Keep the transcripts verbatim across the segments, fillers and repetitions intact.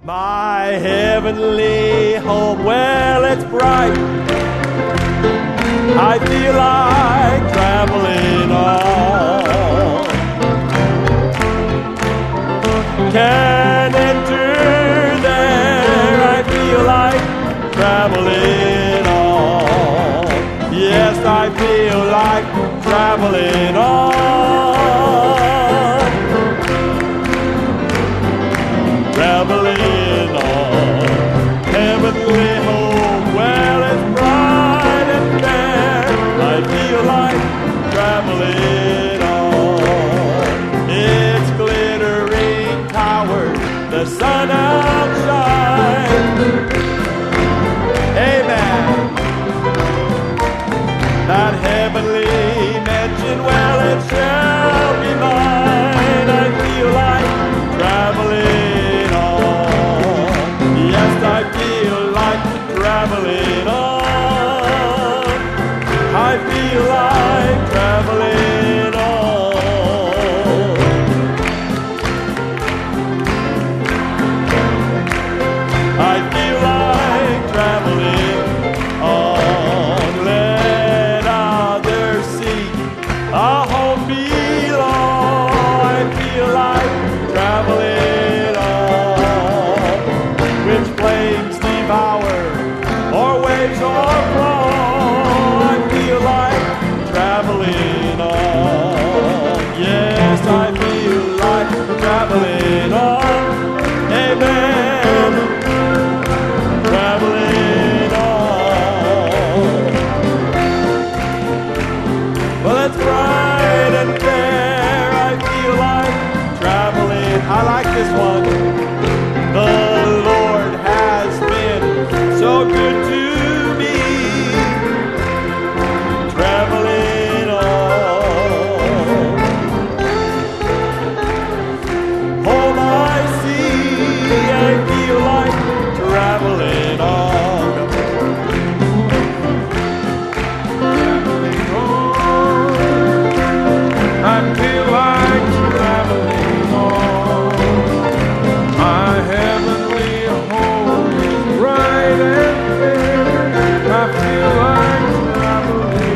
My heavenly home, well, it's bright. I feel like traveling on. Can enter there, I feel like traveling on. Yes, I feel like traveling on. Traveling on. Heavenly home, well, it's bright and fair. I feel like traveling on. It's glittering towers, the sun outshines. Amen. That heavenly mansion, well, it shall be mine. I feel like traveling on. Yes, I feel like traveling on. I feel like traveling on. I feel like traveling on. Let others see a home below. I feel like traveling on. Which flames devour or waves o'erflow. I feel like traveling on. Yes, I feel like traveling on. Amen. Traveling on. Well, it's bright and fair. I feel like traveling. I like this one. The Lord has been so good to me. Traveling on. Home I see. I feel like traveling on. I feel like traveling on. My heavenly home is bright and fair. I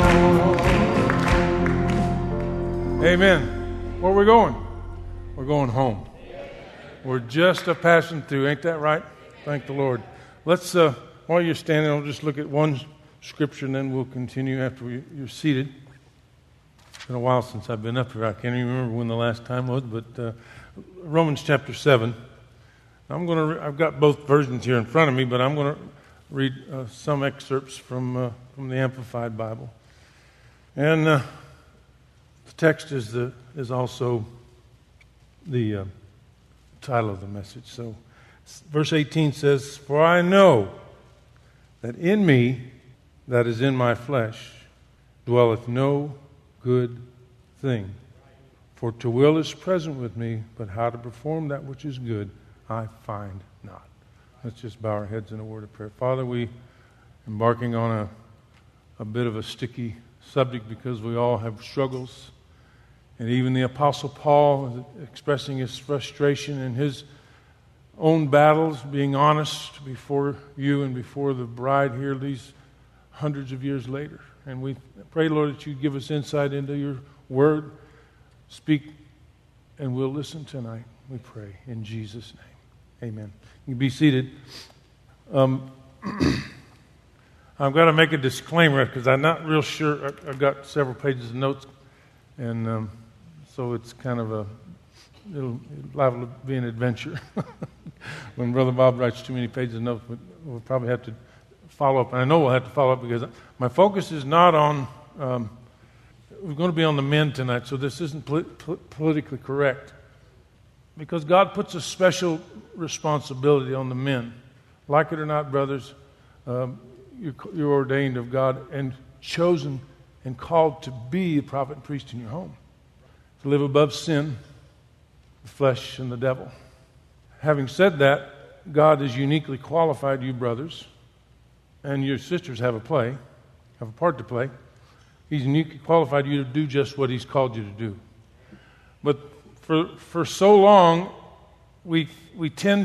feel like traveling on. Amen. Where are we going? We're going home. We're just a passing through. Ain't that right? Thank the Lord. Let's, uh, while you're standing, I'll just look at one scripture and then we'll continue after you're seated. It's been a while since I've been up here. I can't even remember when the last time was, but uh, Romans chapter seven. I'm going to. Re- I've got both versions here in front of me, but I'm going to read uh, some excerpts from uh, from the Amplified Bible. And uh, the text is the is also the uh, title of the message. So, verse eighteen says, "For I know that in me, that is in my flesh, dwelleth no good thing. For to will is present with me, but how to perform that which is good, I find not." Let's just bow our heads in a word of prayer. Father, we embarking on a, a bit of a sticky subject because we all have struggles. And even the Apostle Paul expressing his frustration in his own battles, being honest before you and before the bride here these hundreds of years later. And we pray, Lord, that you give us insight into your word. Speak, and we'll listen tonight, we pray, in Jesus' name. Amen. You can be seated. Um, I've got to make a disclaimer because I'm not real sure. I've got several pages of notes, and um, so it's kind of a, it'll liable to be an adventure. When Brother Bob writes too many pages of notes, we'll probably have to follow up. And I know we'll have to follow up because my focus is not on, um, we're going to be on the men tonight, so this isn't pol- pol- politically correct. Because God puts a special responsibility on the men. Like it or not, brothers, um, you're, you're ordained of God and chosen and called to be a prophet and priest in your home. To live above sin, the flesh, and the devil. Having said that, God has uniquely qualified you, brothers, and your sisters have a play, have a part to play. He's uniquely qualified you to do just what He's called you to do. But for for so long, we we tend to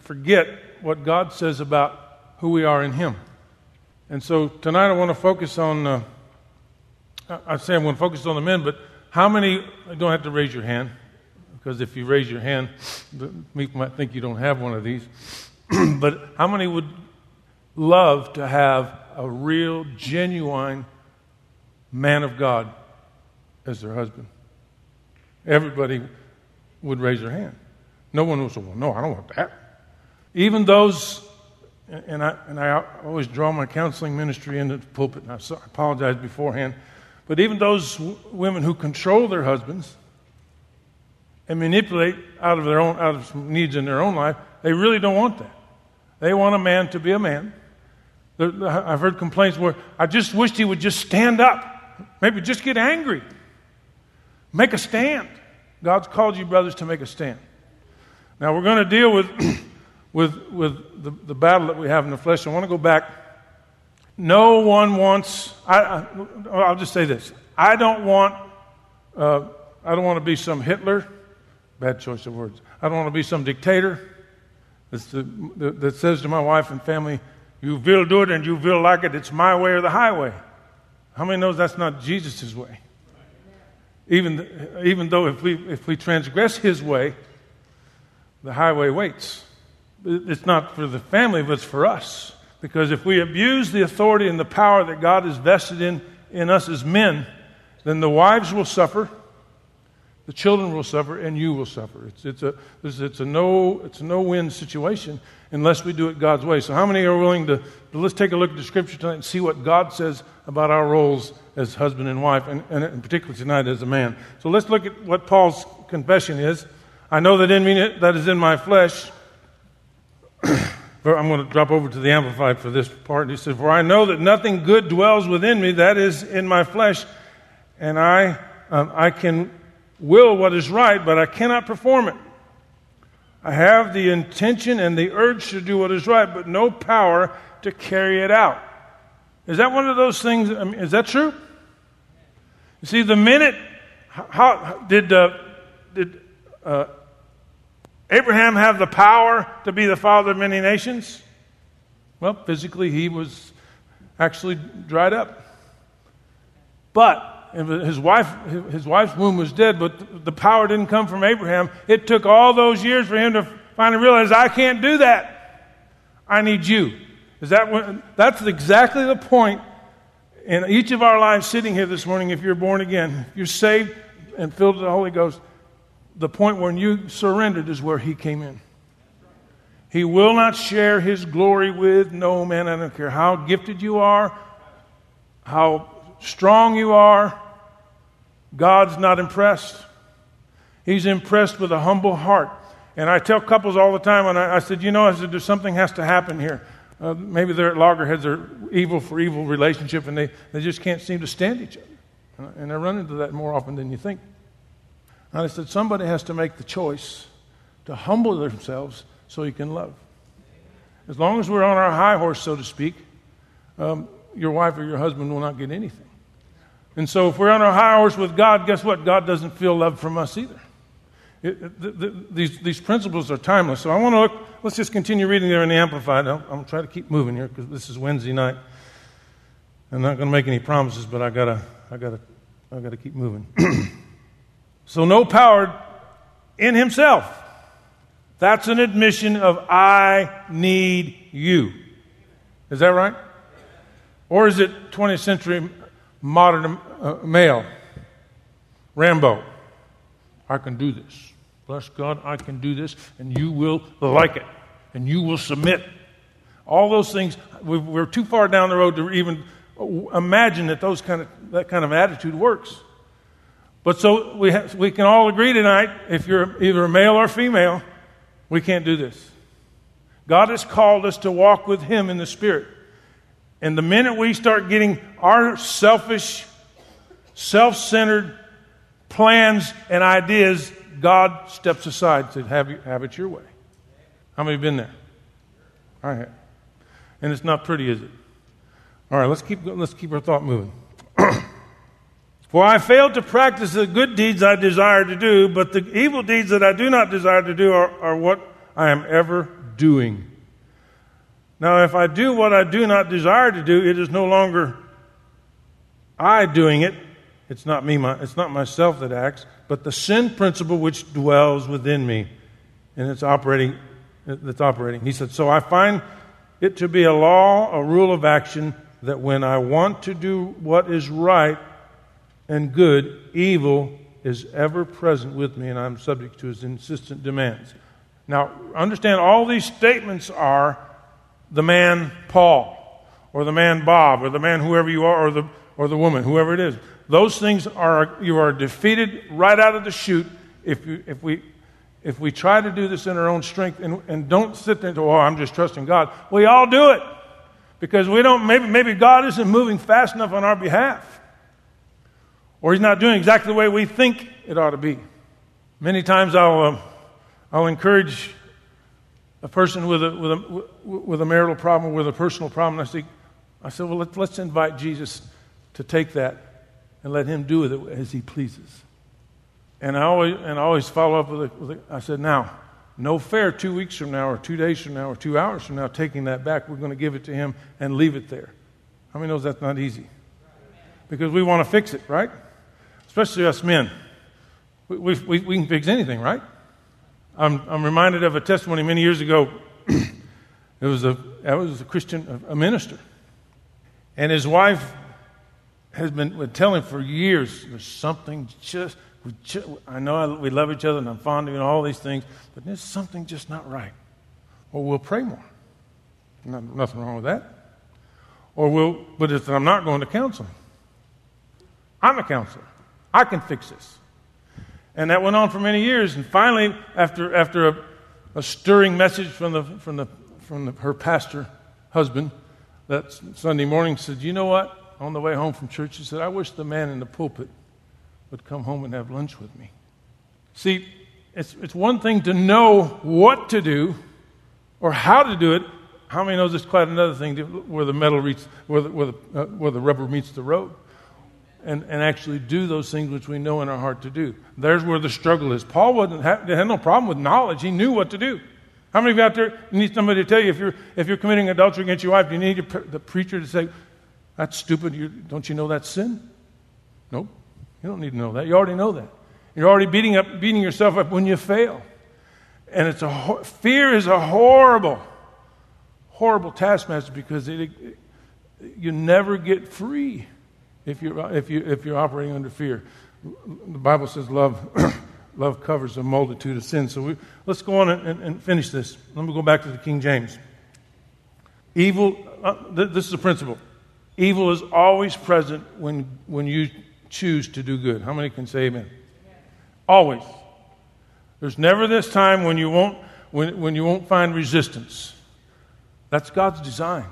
forget what God says about who we are in Him. And so tonight I want to focus on, uh, I say I'm going to focus on the men, but how many, you don't have to raise your hand, because if you raise your hand, people might think you don't have one of these. But how many would love to have a real, genuine man of God as their husband? Everybody would raise their hand. No one would say, well, no, I don't want that. Even those, and I, and I always draw my counseling ministry into the pulpit, and I apologize beforehand, but even those w- women who control their husbands and manipulate out of their own, out of some needs in their own life, they really don't want that. They want a man to be a man. I've heard complaints where I just wished he would just stand up, maybe just get angry, make a stand. God's called you, brothers, to make a stand. Now we're going to deal with with with the, the battle that we have in the flesh. I want to go back. No one wants. I, I, I'll just say this. I don't want. Uh, I don't want to be some Hitler. Bad choice of words. I don't want to be some dictator that's the, that says to my wife and family, "You will do it, and you will like it. It's my way or the highway." How many knows that's not Jesus' way? Even even though if we if we transgress His way, the highway waits. It's not for the family, but it's for us. Because if we abuse the authority and the power that God has vested in, in us as men, then the wives will suffer, the children will suffer, and you will suffer. It's, it's a it's, it's a no it's a no-win situation unless we do it God's way. So how many are willing to, let's take a look at the Scripture tonight and see what God says about our roles as husband and wife, and, and in particular tonight as a man. So let's look at what Paul's confession is. I know that in me, that is in my flesh. I'm going to drop over to the Amplified for this part. He said, "For I know that nothing good dwells within me, that is in my flesh, and I um, I can will what is right, but I cannot perform it. I have the intention and the urge to do what is right, but no power to carry it out." Is that one of those things? I mean, is that true? You see, the minute, how did uh, did uh, Abraham have the power to be the father of many nations? Well, physically he was actually dried up, but his wife his wife's womb was dead. But the power didn't come from Abraham. It took all those years for him to finally realize, I can't do that. I need you. Is that what, that's exactly the point in each of our lives sitting here this morning. If you're born again, if you're saved and filled with the Holy Ghost, the point when you surrendered is where He came in. He will not share His glory with no man. I don't care how gifted you are, how strong you are. God's not impressed. He's impressed with a humble heart. And I tell couples all the time, and I, I said, you know, I said, there's something has to happen here. Uh, maybe they're at loggerheads, they're evil for evil relationship, and they, they just can't seem to stand each other. And I run into that more often than you think. And I said, somebody has to make the choice to humble themselves so you can love. As long as we're on our high horse, so to speak, um, your wife or your husband will not get anything. And so if we're on our high horse with God, guess what? God doesn't feel love from us either. It, it, the, the, these, these principles are timeless. So I want to look, let's just continue reading there in the Amplified. I'm, I'm going to try to keep moving here because this is Wednesday night. I'm not going to make any promises, but I gotta, I gotta, I gotta keep moving. So no power in himself. That's an admission of I need you. Is that right? Or is it twentieth century modern uh, male? Rambo. I can do this. Bless God, I can do this, and you will like it, and you will submit. All those things, we're too far down the road to even imagine that those kind of that kind of attitude works. But so we have, we can all agree tonight, if you're either a male or female, we can't do this. God has called us to walk with Him in the Spirit. And the minute we start getting our selfish, self-centered plans and ideas, God steps aside and says, have, you, have it your way. How many have been there? All right. And it's not pretty, is it? All right, let's keep, let's keep our thought moving. For I failed to practice the good deeds I desire to do, but the evil deeds that I do not desire to do are, are what I am ever doing. Now, if I do what I do not desire to do, it is no longer I doing it. It's not me. My, it's not myself that acts, but the sin principle which dwells within me, and it's operating. That's operating. He said, so I find it to be a law, a rule of action, that when I want to do what is right and good, evil is ever present with me, and I'm subject to his insistent demands. Now, understand, all these statements are the man Paul, or the man Bob, or the man whoever you are, or the or the woman, whoever it is. Those things are, you are defeated right out of the chute if you if we if we try to do this in our own strength and, and don't sit there and go, oh, I'm just trusting God. We all do it. Because we don't, maybe maybe God isn't moving fast enough on our behalf. Or he's not doing exactly the way we think it ought to be. Many times I'll uh, I'll encourage a person with a with a with a marital problem, with a personal problem. I say, I said, well, let's, let's invite Jesus to take that and let him do with it as he pleases. And I always and I always follow up with, a, with a, I said, now, no fair two weeks from now, or two days from now, or two hours from now, taking that back. We're going to give it to him and leave it there. How many knows that's not easy? Because we want to fix it, right? Especially us men. We, we, we, we can fix anything, right? I'm, I'm reminded of a testimony many years ago. It was a, it was a Christian, a minister. And his wife has been would tell him for years, there's something just, we just I know I, we love each other and I'm fond of you and all these things, but there's something just not right. Or we'll pray more. Not, nothing wrong with that. Or we'll, but if I'm not going to counseling, I'm a counselor. I can fix this. And that went on for many years. And finally, after after a, a stirring message from the from the from the, her pastor husband that Sunday morning, said, you know what? On the way home from church, he said, I wish the man in the pulpit would come home and have lunch with me. See, it's it's one thing to know what to do or how to do it. How many knows it's quite another thing to, where the metal meets, where the, where the, uh, where the rubber meets the road? And, and actually do those things which we know in our heart to do. There's where the struggle is. Paul wasn't ha- had no problem with knowledge. He knew what to do. How many of you out there need somebody to tell you if you're if you're committing adultery against your wife, do you need your, the preacher to say, that's stupid, you, don't you know that's sin? Nope. You don't need to know that. You already know that. You're already beating up, beating yourself up when you fail. And it's a fear is a horrible, horrible taskmaster because it, it, you never get free. If you're if you if you're operating under fear, the Bible says love love covers a multitude of sins. So we, let's go on and, and finish this. Let me go back to the King James. Evil. Uh, th- this is a principle. Evil is always present when when you choose to do good. How many can say amen? Always. There's never this time when you won't when when you won't find resistance. That's God's design.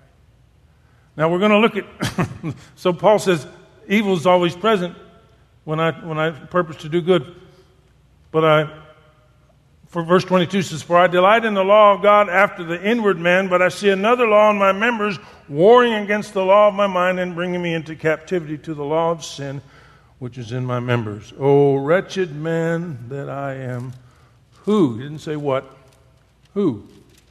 Now we're going to look at, so Paul says, evil is always present when I when I purpose to do good. But I, for verse twenty-two says, for I delight in the law of God after the inward man, but I see another law in my members, warring against the law of my mind and bringing me into captivity to the law of sin, which is in my members. O wretched man that I am, who, he didn't say what, who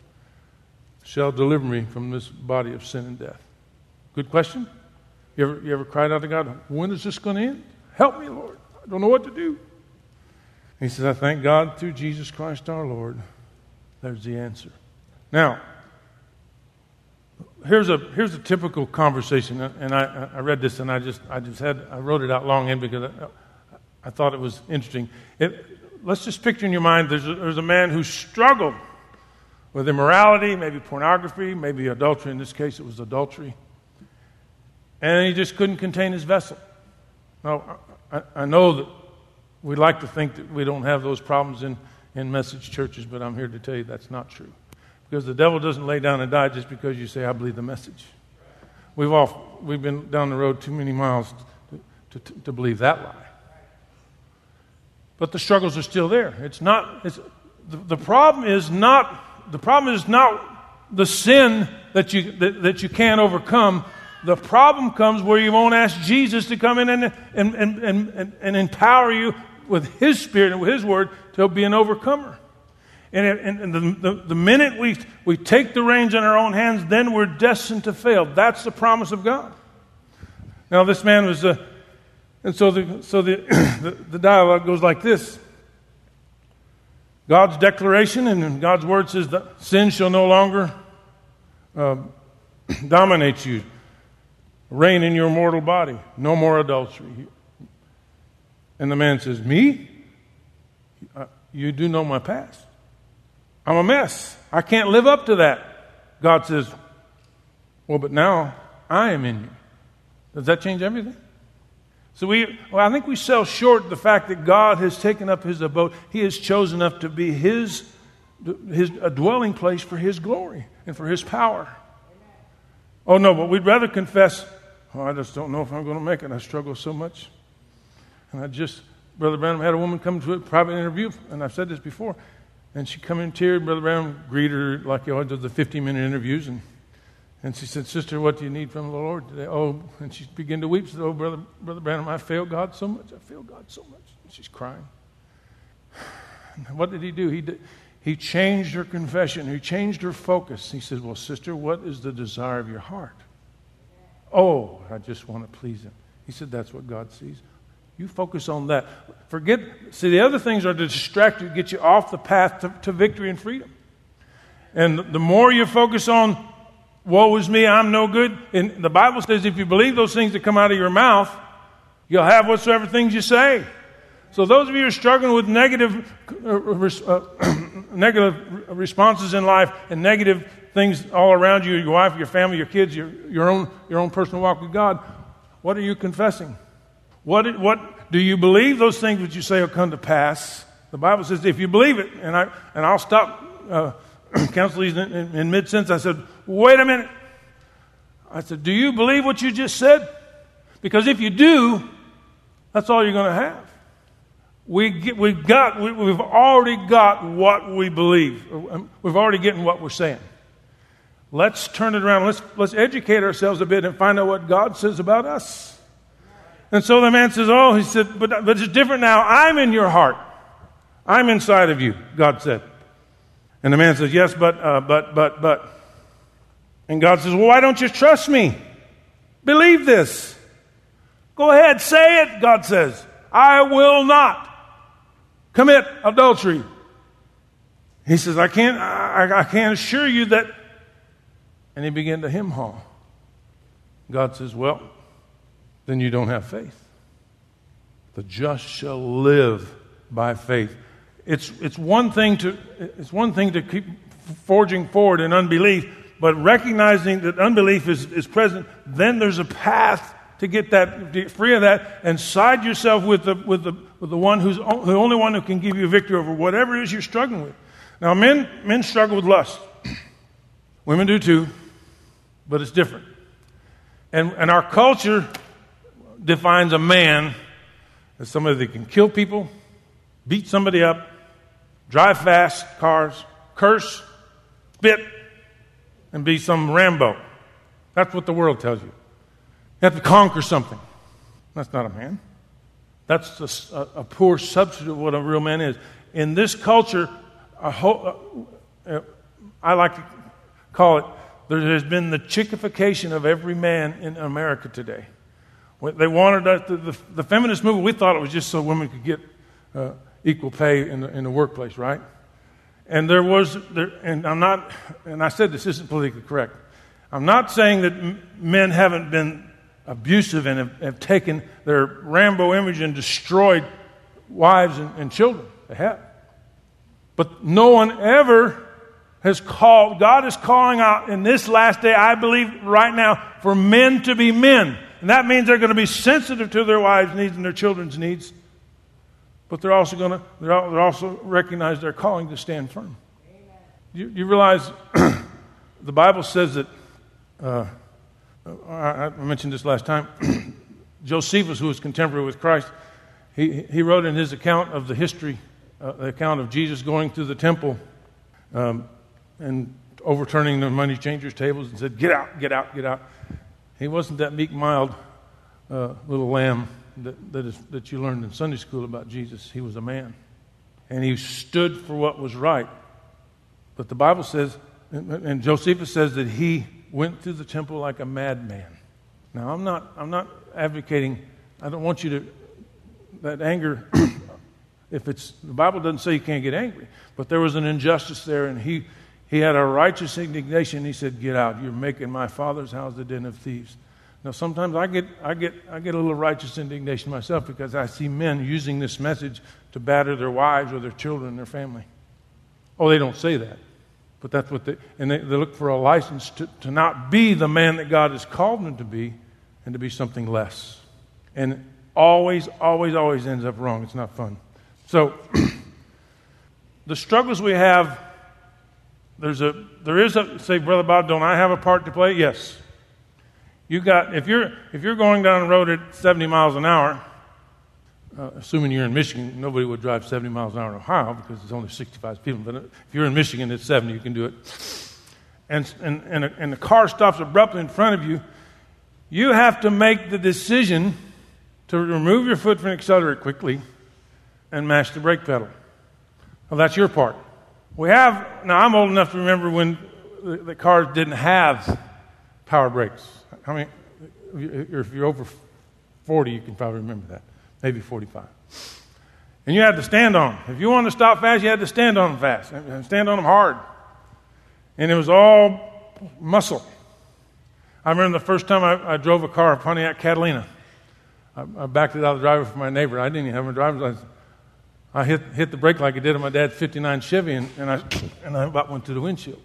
shall deliver me from this body of sin and death? Good question. You ever, you ever cried out to God, when is this going to end? Help me, Lord. I don't know what to do. He says, I thank God through Jesus Christ our Lord. There's the answer. Now, here's a here's a typical conversation, and I, I read this and I just I just had I wrote it out long in because I, I thought it was interesting. It, let's just picture in your mind there's a, there's a man who struggled with immorality, maybe pornography, maybe adultery. In this case, it was adultery. And he just couldn't contain his vessel. Now, I, I know that we like to think that we don't have those problems in, in message churches, but I'm here to tell you that's not true. Because the devil doesn't lay down and die just because you say, I believe the message. We've all we've been down the road too many miles to, to, to believe that lie. But the struggles are still there. It's not, it's, the, the problem is not, the problem is not the sin that you, that, that you can't overcome. The problem comes where you won't ask Jesus to come in and, and, and, and, and empower you with His Spirit and with His Word to be an overcomer. And, it, and the, the, the minute we, we take the reins in our own hands, then we're destined to fail. That's the promise of God. Now, this man was, uh, and so the so the, the the dialogue goes like this. God's declaration and God's word says that sin shall no longer uh, dominate you, reign in your mortal body, no more adultery. And the man says, me? You do know my past. I'm a mess. I can't live up to that. God says, well, but now I am in you. Does that change everything? So we, well, I think we sell short the fact that God has taken up his abode. He has chosen up to be his, his a dwelling place for his glory and for his power. Oh, no, but we'd rather confess, oh, I just don't know if I'm going to make it. I struggle so much. And I just, Brother Branham had a woman come to a private interview, and I've said this before, and she come in tears. Brother Branham greeted her like he always does the fifteen-minute interviews, and And she said, sister, what do you need from the Lord today? Oh, and she began to weep. She said, oh, Brother, Brother Branham, I failed God so much. I failed God so much. And she's crying. And what did he do? He did, he changed her confession. He changed her focus. He said, well, sister, what is the desire of your heart? Oh, I just want to please him. He said, that's what God sees. You focus on that. Forget, see, the other things are to distract you, get you off the path to, to victory and freedom. And the more you focus on, woe is me, I'm no good. And the Bible says if you believe those things that come out of your mouth, you'll have whatsoever things you say. So those of you who are struggling with negative, uh, uh, negative responses in life and negative things all around you, your wife, your family, your kids, your, your own your own personal walk with God, what are you confessing? What what do you believe those things that you say will come to pass? The Bible says if you believe it, and I and I'll stop uh, counseling in, in, in mid-sentence. I said, wait a minute. I said, do you believe what you just said? Because if you do, that's all you're going to have. We get, we got we, we've already got what we believe. We've already gotten what we're saying. Let's turn it around. Let's let's educate ourselves a bit and find out what God says about us. And so the man says, oh, he said, but, but it's different now. I'm in your heart. I'm inside of you, God said. And the man says, yes, but, uh, but, but, but. And God says, well, why don't you trust me? Believe this. Go ahead, say it, God says. I will not commit adultery. He says, I can't, I, I can't assure you that. And he began to hem-haw. God says, well, then you don't have faith. The just shall live by faith. It's it's one thing to it's one thing to keep forging forward in unbelief, but recognizing that unbelief is, is present, then there's a path to get that get free of that and side yourself with the with the with the one who's the only one who can give you a victory over whatever it is you're struggling with. Now, men men struggle with lust. Women do too, but it's different. And and our culture defines a man as somebody that can kill people, beat somebody up, drive fast cars, curse, spit, and be some Rambo. That's what the world tells you. You have to conquer something. That's not a man. That's a, a poor substitute of what a real man is. In this culture, a whole, uh, I like to call it, there has been the chickification of every man in America today. They wanted us, the, the, the feminist movement, we thought it was just so women could get uh, equal pay in the, in the workplace, right? And there was, there, and I'm not, and I said this isn't politically correct. I'm not saying that m- men haven't been abusive and have, have taken their Rambo image and destroyed wives and, and children. They have. But no one ever has called, God is calling out in this last day, I believe right now, for men to be men. And that means they're going to be sensitive to their wives' needs and their children's needs. But they're also going to they're also recognize their calling to stand firm. You, you realize the Bible says that, uh, I mentioned this last time, Josephus, who was contemporary with Christ, he, he wrote in his account of the history, uh, the account of Jesus going through the temple um, and overturning the money changers' tables and said, get out, get out, get out. He wasn't that meek, mild uh, little lamb that, that, is, that you learned in Sunday school about Jesus. He was a man. And he stood for what was right. But the Bible says, and Josephus says that he went through the temple like a madman. Now, I'm not, I'm not advocating, I don't want you to, that anger, if it's, the Bible doesn't say you can't get angry, but there was an injustice there, and he, he had a righteous indignation. He said, get out, you're making my father's house the den of thieves. Now, sometimes I get, I get, I get a little righteous indignation myself because I see men using this message to batter their wives or their children and their family. Oh, they don't say that. But that's what they, and they, they look for a license to, to not be the man that God has called them to be and to be something less. And always, always, always ends up wrong. It's not fun. So, the struggles we have, there's a, there is a, say, Brother Bob, don't I have a part to play? Yes. You got, if you're, if you're going down the road at seventy miles an hour, Uh, assuming you're in Michigan, nobody would drive seventy miles an hour in Ohio because it's only sixty-five people. But if you're in Michigan, it's seventy, you can do it. And, and, and, a, and the car stops abruptly in front of you. You have to make the decision to remove your foot from the accelerator quickly and mash the brake pedal. Well, that's your part. We have, now I'm old enough to remember when the, the cars didn't have power brakes. I mean, if you're over forty, you can probably remember that. Maybe forty-five. And you had to stand on them. If you wanted to stop fast, you had to stand on them fast. And stand on them hard. And it was all muscle. I remember the first time I, I drove a car, a Pontiac Catalina. I, I backed it out of the driveway for my neighbor. I didn't even have my driver's license. I hit hit the brake like I did on my dad's fifty-nine Chevy, and, and, I, and I about went through the windshield.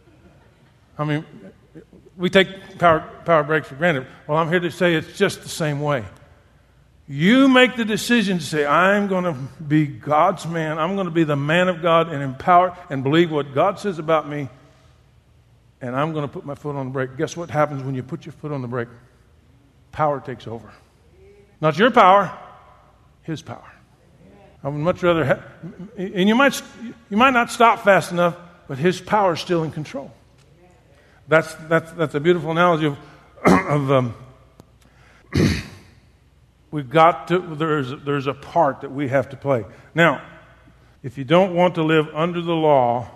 I mean, we take power, power brakes for granted. Well, I'm here to say it's just the same way. You make the decision to say, I'm going to be God's man. I'm going to be the man of God and empower and believe what God says about me. And I'm going to put my foot on the brake. Guess what happens when you put your foot on the brake? Power takes over. Not your power, His power. I would much rather have, and you might, you might not stop fast enough, but His power is still in control. That's, that's, that's a beautiful analogy of, of um, we've got to, there's, there's a part that we have to play. Now, if you don't want to live under the law,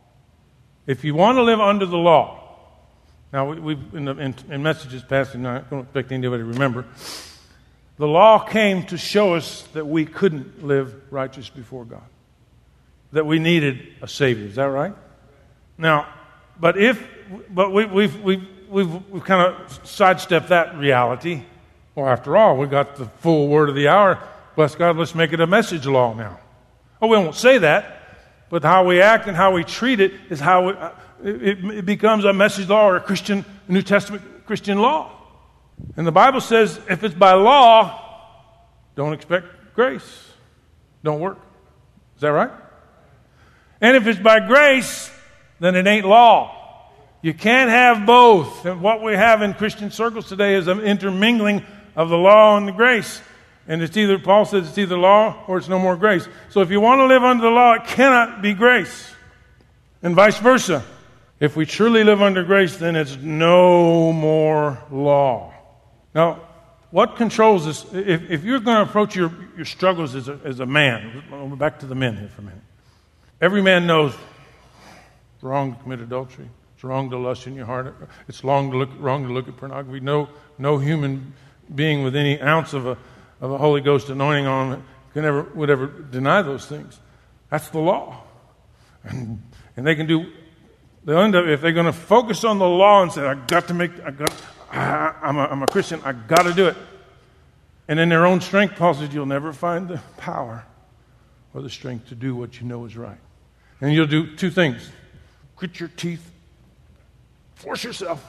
if you want to live under the law, now we, we've, in, the, in, in messages past, and I don't expect anybody to remember, the law came to show us that we couldn't live righteous before God, that we needed a Savior. Is that right? Now, but if, but we, we've, we've, we've, we've kind of sidestepped that reality. Well, after all, we got the full word of the hour. Bless God, let's make it a message law now. Oh, we won't say that, but how we act and how we treat it is how we, it, it becomes a message law or a Christian, New Testament Christian law. And the Bible says if it's by law, don't expect grace. Don't work. Is that right? And if it's by grace, then it ain't law. You can't have both. And what we have in Christian circles today is an intermingling of the law and the grace. And it's either, Paul says it's either law or it's no more grace. So if you want to live under the law, it cannot be grace. And vice versa. If we truly live under grace, then it's no more law. Now, what controls this? If, if you're going to approach your, your struggles as a, as a man, back to the men here for a minute. Every man knows it's wrong to commit adultery. It's wrong to lust in your heart. It's wrong to look, wrong to look at pornography. No, no human being with any ounce of a of a Holy Ghost anointing on them can ever would ever deny those things. That's the law, and, and they can do. They'll end up if they're going to focus on the law and say, "I got to make. I got. I, I'm a, I'm a Christian. I got to do it." And in their own strength, Paul says, "You'll never find the power or the strength to do what you know is right." And you'll do two things: grit your teeth. Force yourself.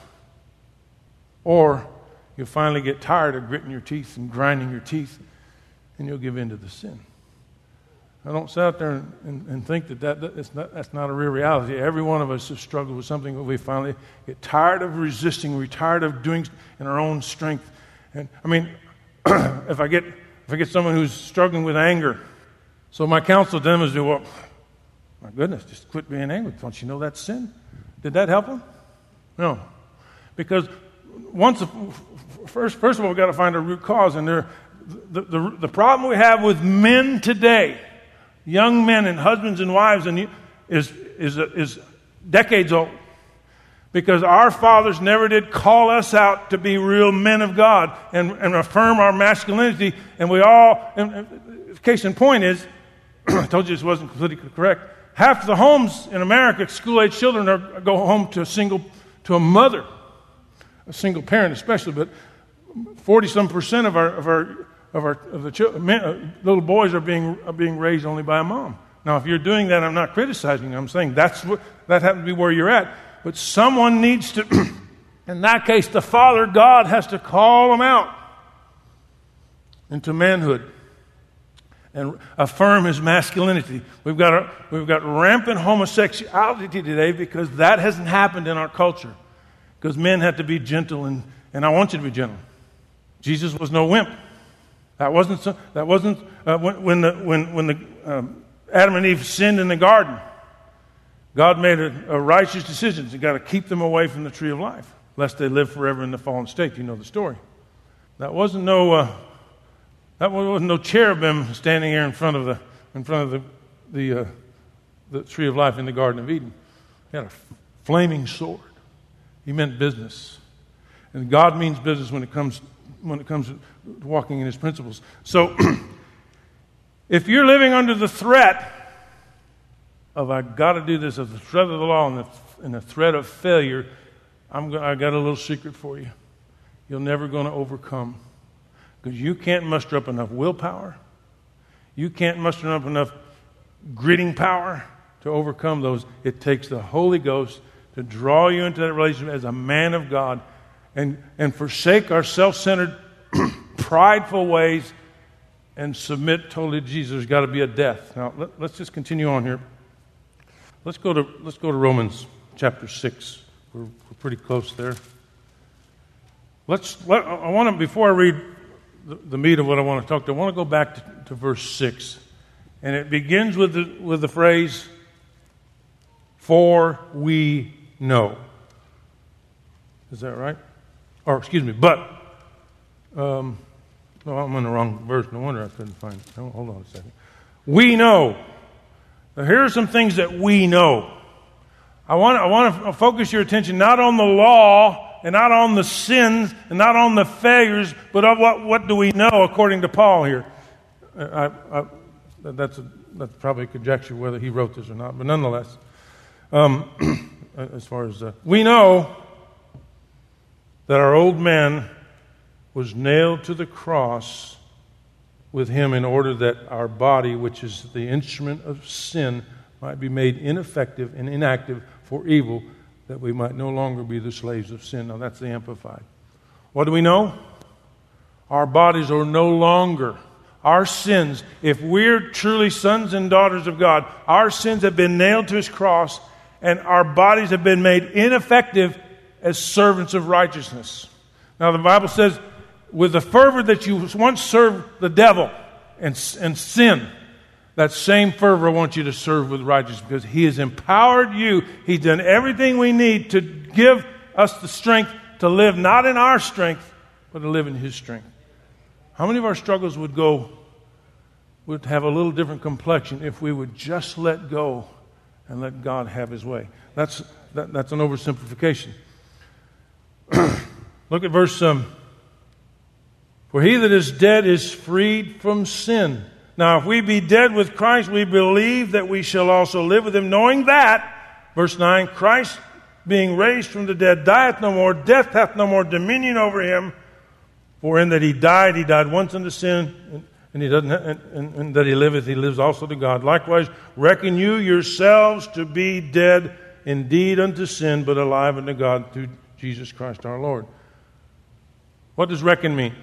Or you'll finally get tired of gritting your teeth and grinding your teeth, and you'll give in to the sin. Now, don't sit out there and, and, and think that, that that's, not, that's not a real reality. Every one of us has struggled with something that we finally get tired of resisting. We're tired of doing in our own strength. And I mean, if I get if I get someone who's struggling with anger, so my counsel to them is, well, my goodness, just quit being angry. Don't you know that's sin? Did that help them? No, because once first, first of all, we've got to find a root cause, and there, the, the the problem we have with men today, young men and husbands and wives, and is is is decades old. Because our fathers never did call us out to be real men of God and, and affirm our masculinity. And we all, and, and, case in point is, I told you this wasn't politically correct, half the homes in America, school-age children are, go home to a single, to a mother, a single parent especially, but forty-some percent of our of our of our of the children, men, little boys are being are being raised only by a mom. Now, if you're doing that, I'm not criticizing you. I'm saying that's what that happens to be where you're at. But someone needs to, in that case, the Father God has to call them out into manhood and affirm his masculinity. We've got a, we've got rampant homosexuality today because that hasn't happened in our culture. Because men have to be gentle, and, and I want you to be gentle. Jesus was no wimp. That wasn't so, that wasn't uh, when, when the when when the um, Adam and Eve sinned in the garden. God made a, a righteous decision. You got to keep them away from the tree of life, lest they live forever in the fallen state. You know the story. That wasn't no uh, that wasn't no cherubim standing here in front of the in front of the the uh, the tree of life in the Garden of Eden. He had a flaming sword. He meant business, and God means business when it comes when it comes to walking in His principles. So, if you're living under the threat of I got to do this, of the threat of the law and the, and the threat of failure, I'm go- I got a little secret for you. You're never going to overcome because you can't muster up enough willpower. You can't muster up enough gritting power to overcome those. It takes the Holy Ghost to draw you into that relationship as a man of God and, and forsake our self-centered, prideful ways and submit totally to Jesus. There's got to be a death. Now, let, let's just continue on here. Let's go to let's go to Romans chapter six. We're, we're pretty close there. Let's. Let, I want to before I read the, the meat of what I want to talk to. I want to go back to, to verse six, and it begins with the with the phrase, "For we know." Is that right? Or excuse me, but. Um, no, I'm in the wrong verse. No wonder I couldn't find it. Oh, hold on a second. We know. Now, here are some things that we know. I want, I want to focus your attention not on the law and not on the sins and not on the failures, but on what, what do we know according to Paul here. I, I, that's, a, that's probably a conjecture whether he wrote this or not, but nonetheless, um, as far as... Uh, we know that our old man was nailed to the cross with him in order that our body, which is the instrument of sin, might be made ineffective and inactive for evil, that we might no longer be the slaves of sin. Now that's the Amplified. What do we know? Our bodies are no longer, our sins, if we're truly sons and daughters of God, our sins have been nailed to His cross and our bodies have been made ineffective as servants of righteousness. Now the Bible says, with the fervor that you once served the devil and, and sin, that same fervor I want you to serve with righteousness because He has empowered you. He's done everything we need to give us the strength to live not in our strength, but to live in His strength. How many of our struggles would go, would have a little different complexion if we would just let go and let God have His way? That's, that, that's an oversimplification. Look at verse... Um, For he that is dead is freed from sin. Now, if we be dead with Christ, we believe that we shall also live with Him, knowing that, verse nine, Christ being raised from the dead dieth no more, death hath no more dominion over Him. For in that He died, He died once unto sin, and, and He doesn't, and, and, and that He liveth, He lives also to God. Likewise, reckon you yourselves to be dead indeed unto sin, but alive unto God through Jesus Christ our Lord. What does reckon mean?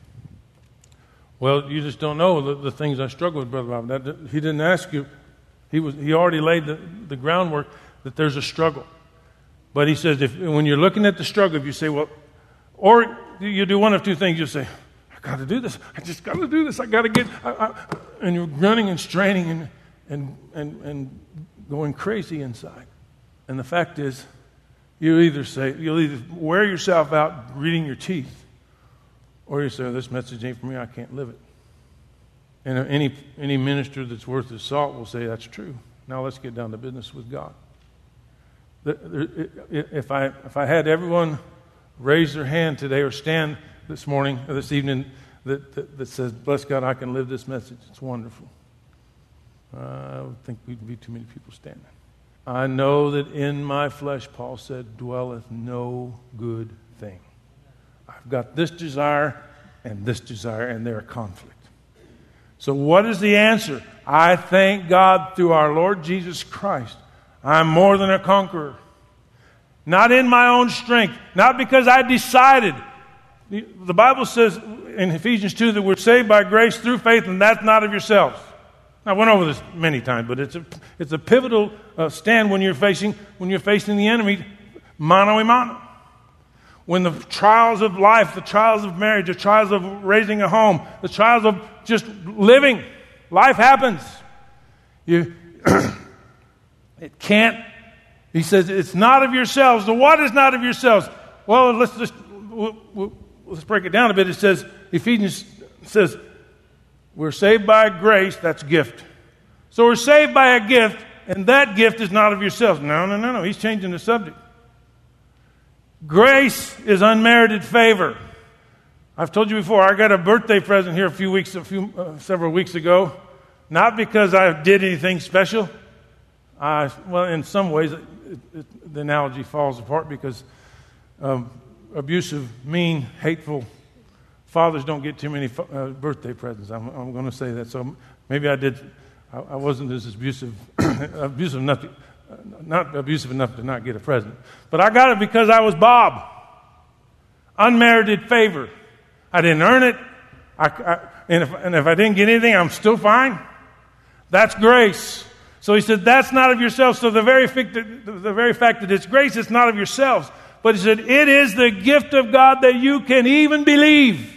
Well, you just don't know the, the things I struggle with, Brother Bob. That, he didn't ask you. He was he already laid the, the groundwork that there's a struggle. But he says, if when you're looking at the struggle, if you say, well, or you do one of two things. You say, I got to do this. I just got to do this. I got to get, I, I, and you're grunting and straining and, and, and, and going crazy inside. And the fact is, you either say, you'll either wear yourself out gritting your teeth, or you say, oh, this message ain't for me, I can't live it. And any any minister that's worth his salt will say that's true. Now let's get down to business with God. If I, if I had everyone raise their hand today or stand this morning or this evening that, that, that says, bless God, I can live this message. It's wonderful. Uh, I would think we'd be too many people standing. I know that in my flesh, Paul said, dwelleth no good thing. I've got this desire and this desire, and they're a conflict. So what is the answer? I thank God through our Lord Jesus Christ. I'm more than a conqueror. Not in my own strength. Not because I decided. The Bible says in Ephesians two that we're saved by grace through faith, and that's not of yourselves. I went over this many times, but it's a it's a pivotal uh, stand when you're facing when you're facing the enemy, mano a mano. When the trials of life, the trials of marriage, the trials of raising a home, the trials of just living, life happens. You, it can't. He says it's not of yourselves. So what is not of yourselves? Well, let's just we'll, we'll, let's break it down a bit. It says Ephesians says we're saved by grace. That's gift. So we're saved by a gift, and that gift is not of yourselves. No, no, no, no. He's changing the subject. Grace is unmerited favor. I've told you before, I got a birthday present here a few weeks, a few, uh, several weeks ago. Not because I did anything special. Uh, well, in some ways, it, it, the analogy falls apart because um, abusive, mean, hateful fathers don't get too many uh, birthday presents. I'm, I'm going to say that. So maybe I did. I, I wasn't as abusive, abusive enough. To, Not abusive enough to not get a present. But I got it because I was Bob. Unmerited favor. I didn't earn it. I, I, and, if, and if I didn't get anything, I'm still fine. That's grace. So he said, that's not of yourselves. So the very, fact that, the very fact that it's grace, it's not of yourselves. But he said, it is the gift of God that you can even believe.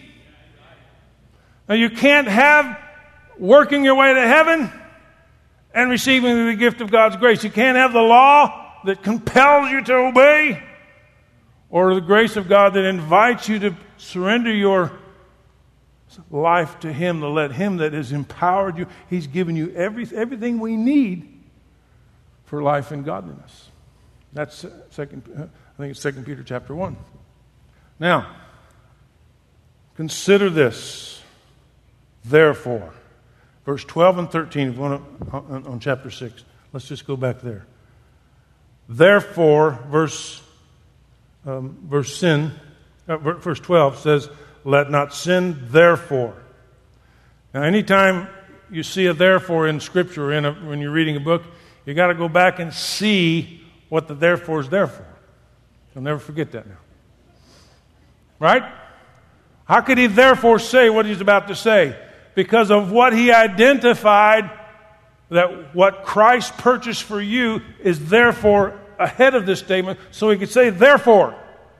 Now you can't have working your way to heaven and receiving the gift of God's grace. You can't have the law that compels you to obey, or the grace of God that invites you to surrender your life to Him, to let Him that has empowered you. He's given you every, everything we need for life and godliness. That's second. I think it's Second Peter chapter one. Now, consider this. Therefore. Verse twelve and thirteen if you want to, on, on chapter six. Let's just go back there. Therefore, verse um, verse sin, uh, verse twelve says, "Let not sin therefore." Now, anytime you see a therefore in Scripture, in a, when you're reading a book, you got to go back and see what the therefore is there for. You'll never forget that now, right? How could he therefore say what he's about to say? Because of what he identified, that what Christ purchased for you is therefore ahead of this statement, so he could say, therefore.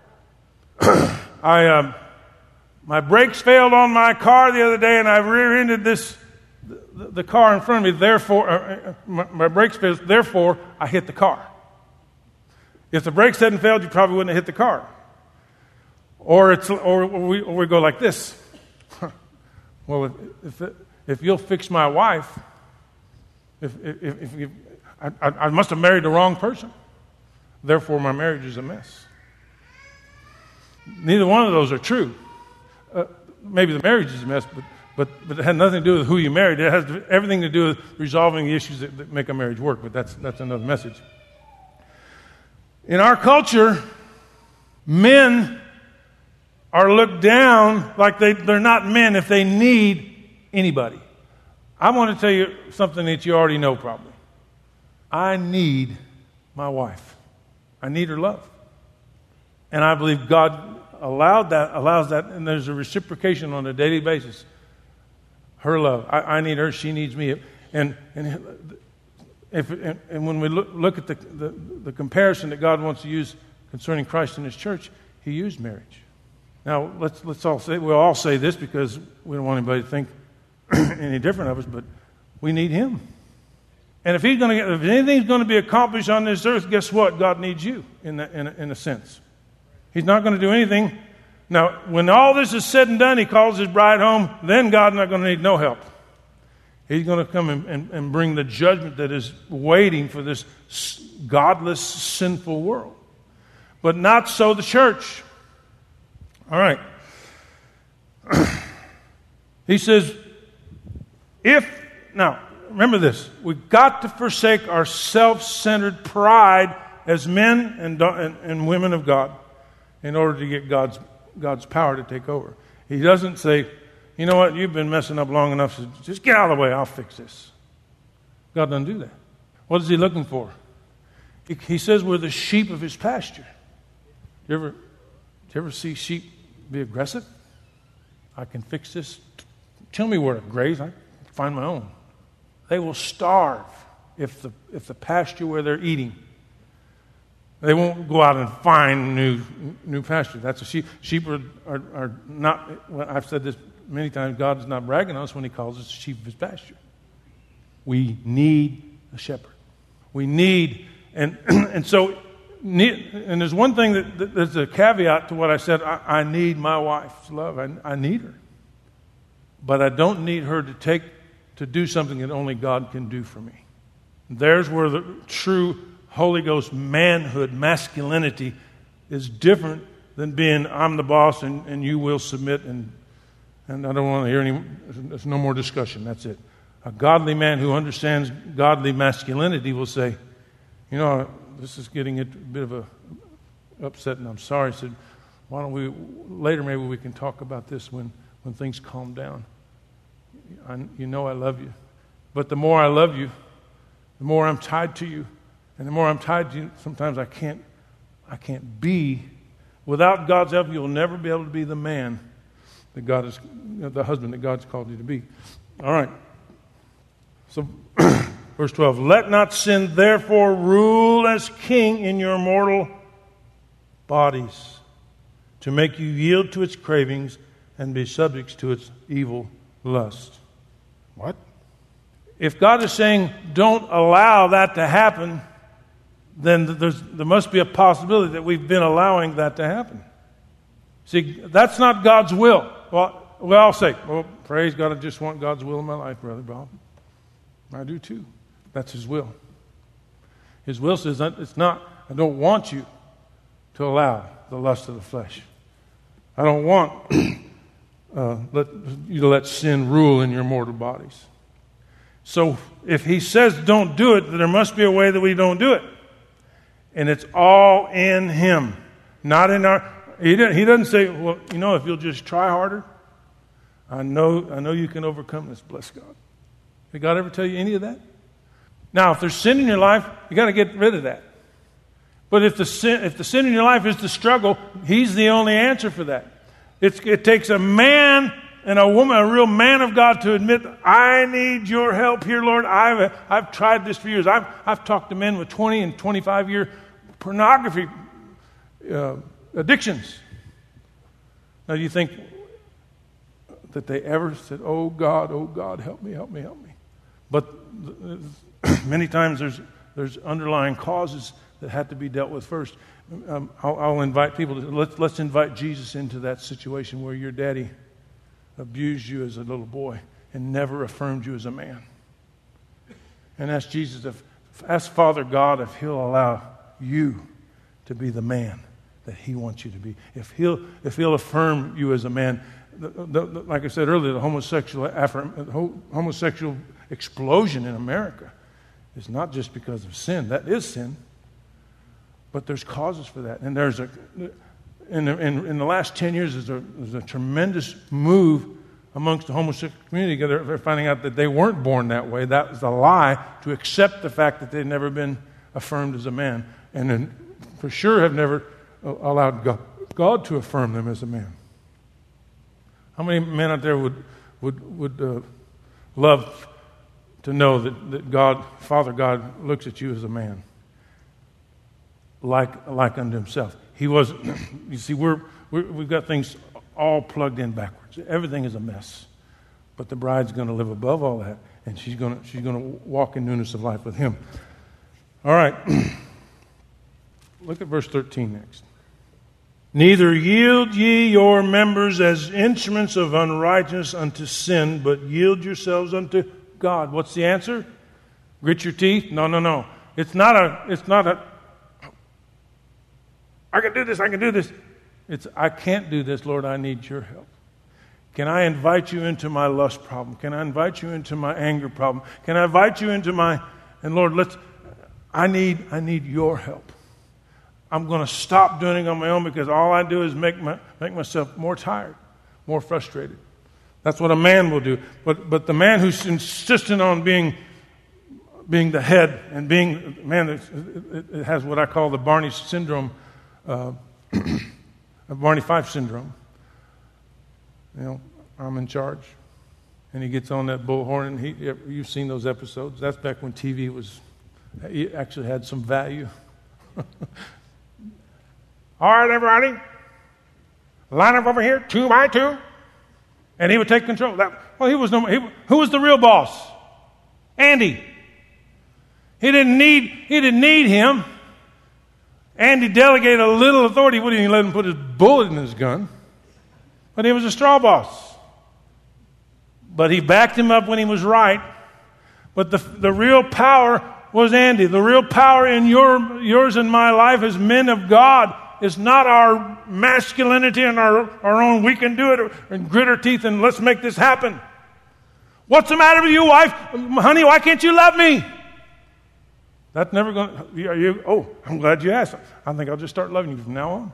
I, um, my brakes failed on my car the other day, and I rear-ended this, the, the car in front of me. Therefore, uh, my, my brakes failed. Therefore, I hit the car. If the brakes hadn't failed, you probably wouldn't have hit the car. Or it's, or we, or we go like this. Well, if, if if you'll fix my wife, if if, if, if I, I must have married the wrong person, therefore my marriage is a mess. Neither one of those are true. Uh, maybe the marriage is a mess, but but but it had nothing to do with who you married. It has everything to do with resolving the issues that, that make a marriage work. But that's that's another message. In our culture, men are looked down like they, they're not men if they need anybody. I want to tell you something that you already know probably. I need my wife. I need her love. And I believe God allowed that, allows that, and there's a reciprocation on a daily basis. Her love. I, I need her, she needs me. And and if and, and when we look, look at the, the, the comparison that God wants to use concerning Christ and His church, He used marriage. Now, let's let's all say, we'll all say this because we don't want anybody to think any different of us, but we need Him. And if he's going to get, if anything's going to be accomplished on this earth, guess what? God needs you in, the, in, a, in a sense. He's not going to do anything. Now, when all this is said and done, He calls His bride home, then God's not going to need no help. He's going to come and, and, and bring the judgment that is waiting for this godless, sinful world. But not so the church. All right. He says, if, now, remember this, we've got to forsake our self-centered pride as men and, and, and women of God in order to get God's, God's power to take over. He doesn't say, you know what, you've been messing up long enough, so just get out of the way, I'll fix this. God doesn't do that. What is he looking for? He, he says we're the sheep of his pasture. Do you ever, do you ever see sheep be aggressive? I can fix this. Tell me where to graze. I can find my own. They will starve if the if the pasture where they're eating. They won't go out and find new new pasture. That's a sheep. Sheep are, are, are not. Well, I've said this many times. God is not bragging on us when He calls us the sheep of His pasture. We need a shepherd. We need and and so. And there's one thing that, that there's a caveat to what I said. I, I need my wife's love. I, I need her, but I don't need her to take to do something that only God can do for me. There's where the true Holy Ghost manhood, masculinity, is different than being I'm the boss and, and you will submit and and I don't want to hear any. There's no more discussion. That's it. A godly man who understands godly masculinity will say, you know, this is getting a bit of a upset, and I'm sorry. I said, why don't we, later maybe we can talk about this when, when things calm down. I, you know I love you. But the more I love you, the more I'm tied to you. And the more I'm tied to you, sometimes I can't, I can't be. Without God's help, you'll never be able to be the man that God is, the husband that God's called you to be. All right. So... Verse twelve, let not sin therefore rule as king in your mortal bodies, to make you yield to its cravings and be subject to its evil lust. What? If God is saying don't allow that to happen, then there's, there must be a possibility that we've been allowing that to happen. See, that's not God's will. Well, well I'll say, well, praise God, I just want God's will in my life, Brother Bob. I do too. That's His will. His will says, it's not, I don't want you to allow the lust of the flesh. I don't want uh, let, you to let sin rule in your mortal bodies. So if He says don't do it, then there must be a way that we don't do it. And it's all in Him, not in our... He doesn't, he doesn't say, well, you know, if you'll just try harder, I know, I know you can overcome this, bless God. Did God ever tell you any of that? Now, if there's sin in your life, you got to get rid of that. But if the sin, if the sin in your life is the struggle, He's the only answer for that. It's, it takes a man and a woman, a real man of God, to admit, I need your help here, Lord. I've I've tried this for years. I've I've talked to men with twenty and twenty-five year pornography uh, addictions. Now, do you think that they ever said, "Oh God, oh God, help me, help me, help me"? But many times there's there's underlying causes that have to be dealt with first. Um, I'll, I'll invite people to let's let's invite Jesus into that situation where your daddy abused you as a little boy and never affirmed you as a man. And ask Jesus if ask Father God if He'll allow you to be the man that He wants you to be. If He'll if He'll affirm you as a man. The, the, the, like I said earlier, the homosexual affirm, the homosexual explosion in America is not just because of sin. That is sin. But there's causes for that. And there's a in the, in, in the last ten years, there's a, there's a tremendous move amongst the homosexual community. They're, they're finding out that they weren't born that way. That was a lie, to accept the fact that they'd never been affirmed as a man. And then for sure have never allowed God, God to affirm them as a man. How many men out there would would would uh, love to know that, that God, Father God, looks at you as a man, like like unto Himself? He wasn't. You see, we're, we're we've got things all plugged in backwards. Everything is a mess, but the bride's going to live above all that, and she's going to she's going to walk in newness of life with Him. All right, look at verse thirteen next. Neither yield ye your members as instruments of unrighteousness unto sin, but yield yourselves unto God. What's the answer? Grit your teeth? No, no, no. It's not a, it's not a, I can do this, I can do this. It's, I can't do this, Lord, I need your help. Can I invite you into my lust problem? Can I invite you into my anger problem? Can I invite you into my, and Lord, let's, I need, I need your help. I'm going to stop doing it on my own because all I do is make my, make myself more tired, more frustrated. That's what a man will do. But but the man who's insistent on being being the head and being man, it, it has what I call the Barney syndrome, uh, Barney Fife syndrome. You know, I'm in charge, and he gets on that bullhorn. And he, you've seen those episodes. That's back when T V was actually had some value. All right, everybody, line up over here, two by two. And he would take control. That, well, he was no. He, who was the real boss? Andy. He didn't need. He didn't need him. Andy delegated a little authority. He wouldn't even let him put his bullet in his gun. But he was a straw boss. But he backed him up when he was right. But the the real power was Andy. The real power in your yours and my life as men of God is not our masculinity and our, our own, we can do it, and grit our teeth and let's make this happen. What's the matter with you, wife? Honey, why can't you love me? That's never going to, are you, oh, I'm glad you asked. I think I'll just start loving you from now on.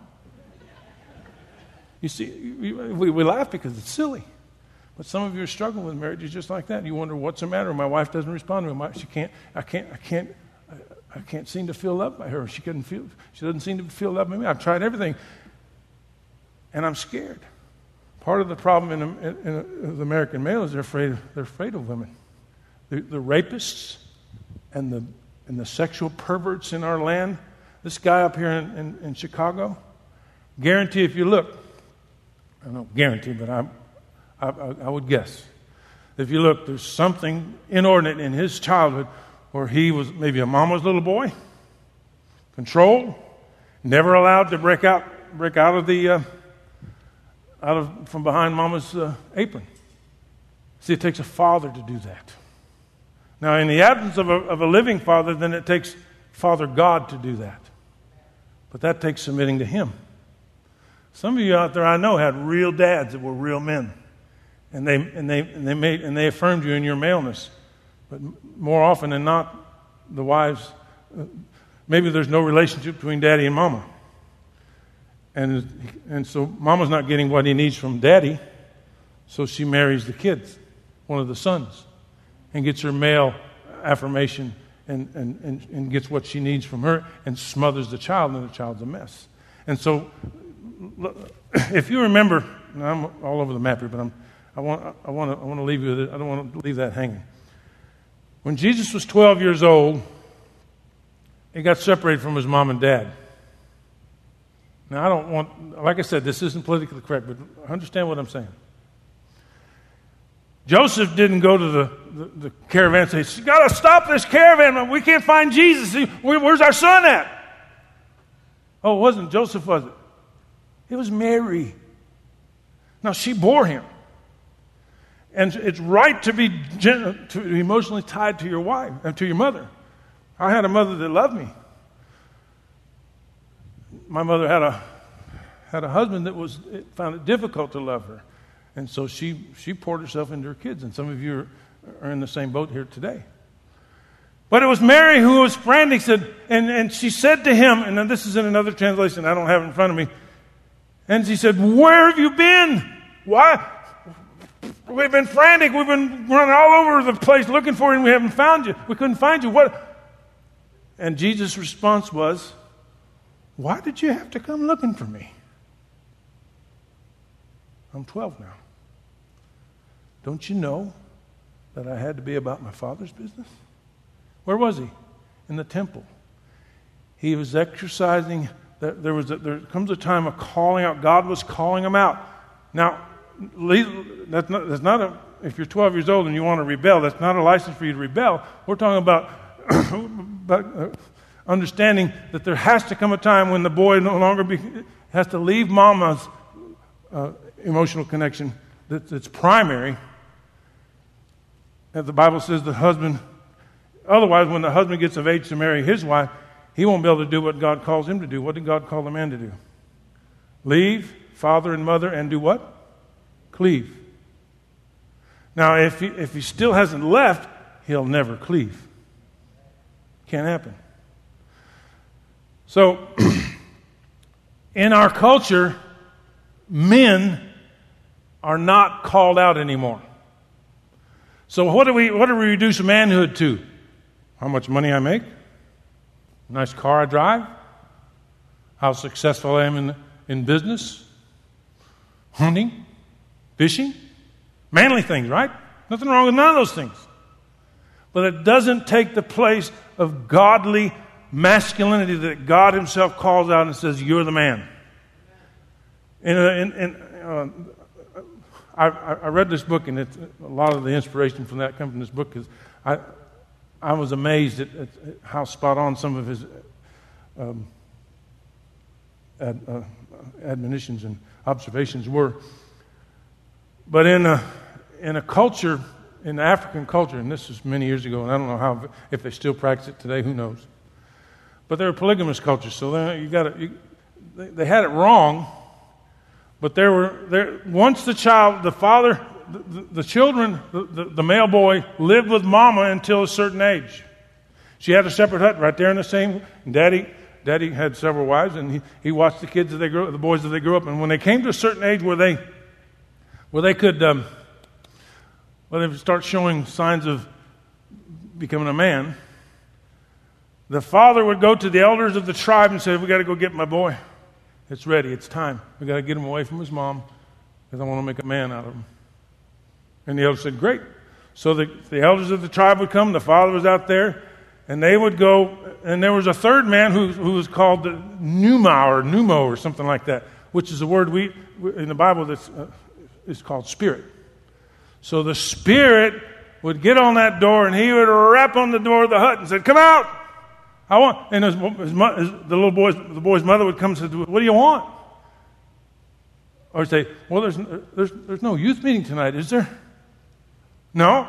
You see, we, we laugh because it's silly. But some of you are struggling with marriages just like that. You wonder, what's the matter? My wife doesn't respond to me. She can't, I can't, I can't, I can't seem to feel loved by her. She couldn't feel. She doesn't seem to feel loved by me. I've tried everything, and I'm scared. Part of the problem in, in, in the American male is they're afraid. They're afraid of women. The, the rapists and the and the sexual perverts in our land. This guy up here in, in, in Chicago, guarantee if you look, I don't guarantee, but I, I I would guess, if you look, there's something inordinate in his childhood. Or he was maybe a mama's little boy, controlled, never allowed to break out, break out of the, uh, out of from behind mama's uh, apron. See, it takes a father to do that. Now, in the absence of a, of a living father, then it takes Father God to do that. But that takes submitting to Him. Some of you out there, I know, had real dads that were real men, and they and they and they made and they affirmed you in your maleness. But more often than not, the wives, uh, maybe there's no relationship between daddy and mama. And and so mama's not getting what he needs from daddy, so she marries the kids, one of the sons, and gets her male affirmation and, and, and, and gets what she needs from her and smothers the child, and the child's a mess. And so if you remember, and I'm all over the map here, but I'm, I want I want to I want to leave you with it. I don't want to leave that hanging. When Jesus was twelve years old, he got separated from his mom and dad. Now, I don't want, like I said, this isn't politically correct, but understand what I'm saying. Joseph didn't go to the, the, the caravan and say, "You got to stop this caravan. We can't find Jesus. Where's our son at?" Oh, it wasn't Joseph, was it? It was Mary. Now, she bore him. And it's right to be gen- to be emotionally tied to your wife and to your mother. I had a mother that loved me. My mother had a had a husband that was it found it difficult to love her, and so she she poured herself into her kids. And some of you are, are in the same boat here today. But it was Mary who was frantic. Said, and and she said to him, and then this is in another translation. I don't have it in front of me. And she said, "Where have you been? Why?" We've been frantic. We've been running all over the place looking for you, and we haven't found you. We couldn't find you. What? And Jesus' response was, "Why did you have to come looking for me? I'm twelve now. Don't you know that I had to be about my Father's business?" Where was he? In the temple. He was exercising. There was a, there comes a time of calling out. God was calling him out. Now, that's not, that's not a, if you're twelve years old and you want to rebel, that's not a license for you to rebel. We're talking about, about uh, understanding that there has to come a time when the boy no longer be, has to leave mama's uh, emotional connection that, that's primary As the Bible says, the husband, otherwise when the husband gets of age to marry his wife, he won't be able to do what God calls him to do. What did God call the man to do? Leave father and mother and do what? Cleave. Now, if he, if he still hasn't left, he'll never cleave. Can't happen. So, in our culture, men are not called out anymore. So what do we what do we reduce manhood to? How much money I make? Nice car I drive? How successful I am in, in business? Hunting? Fishing? Manly things, right? Nothing wrong with none of those things. But it doesn't take the place of godly masculinity that God himself calls out and says, you're the man. In, in, in, uh, I, I read this book, and it's, a lot of the inspiration from that comes from this book, because I, I was amazed at, at how spot on some of his um, ad, uh, admonitions and observations were. But in a, in a culture, in the African culture, and this was many years ago, and I don't know how, if they still practice it today, who knows. But they're a polygamous culture, so you got you, they, they had it wrong. But there were there once the child, the father, the, the, the children, the, the, the male boy lived with mama until a certain age. She had a separate hut right there in the same. And Daddy, Daddy had several wives, and he, he watched the kids as they grew, the boys as they grew up. And when they came to a certain age where they, where they could, um, where they would start showing signs of becoming a man, the father would go to the elders of the tribe and say, "We got to go get my boy. It's ready. It's time. We got to get him away from his mom because I want to make a man out of him." And the elders said, "Great." So the, the elders of the tribe would come. The father was out there, and they would go. And there was a third man who, who was called the pneuma or pneumo or something like that, which is a word we in the Bible that's uh, is called spirit. So the spirit would get on that door, and he would rap on the door of the hut and said, "Come out! I want." And his, his, his, the little boy's the boy's mother would come and say, "What do you want?" Or say, "Well, there's there's there's no youth meeting tonight, is there?" "No,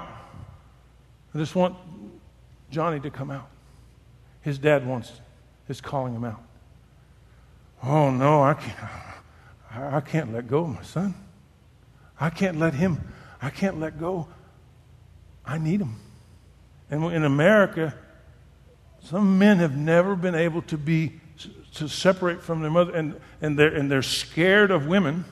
I just want Johnny to come out. His dad wants, is calling him out." "Oh no, I can't. I can't let go of my son. I can't let him. I can't let go. I need him." And in America, some men have never been able to be to separate from their mother, and and they're and they're scared of women.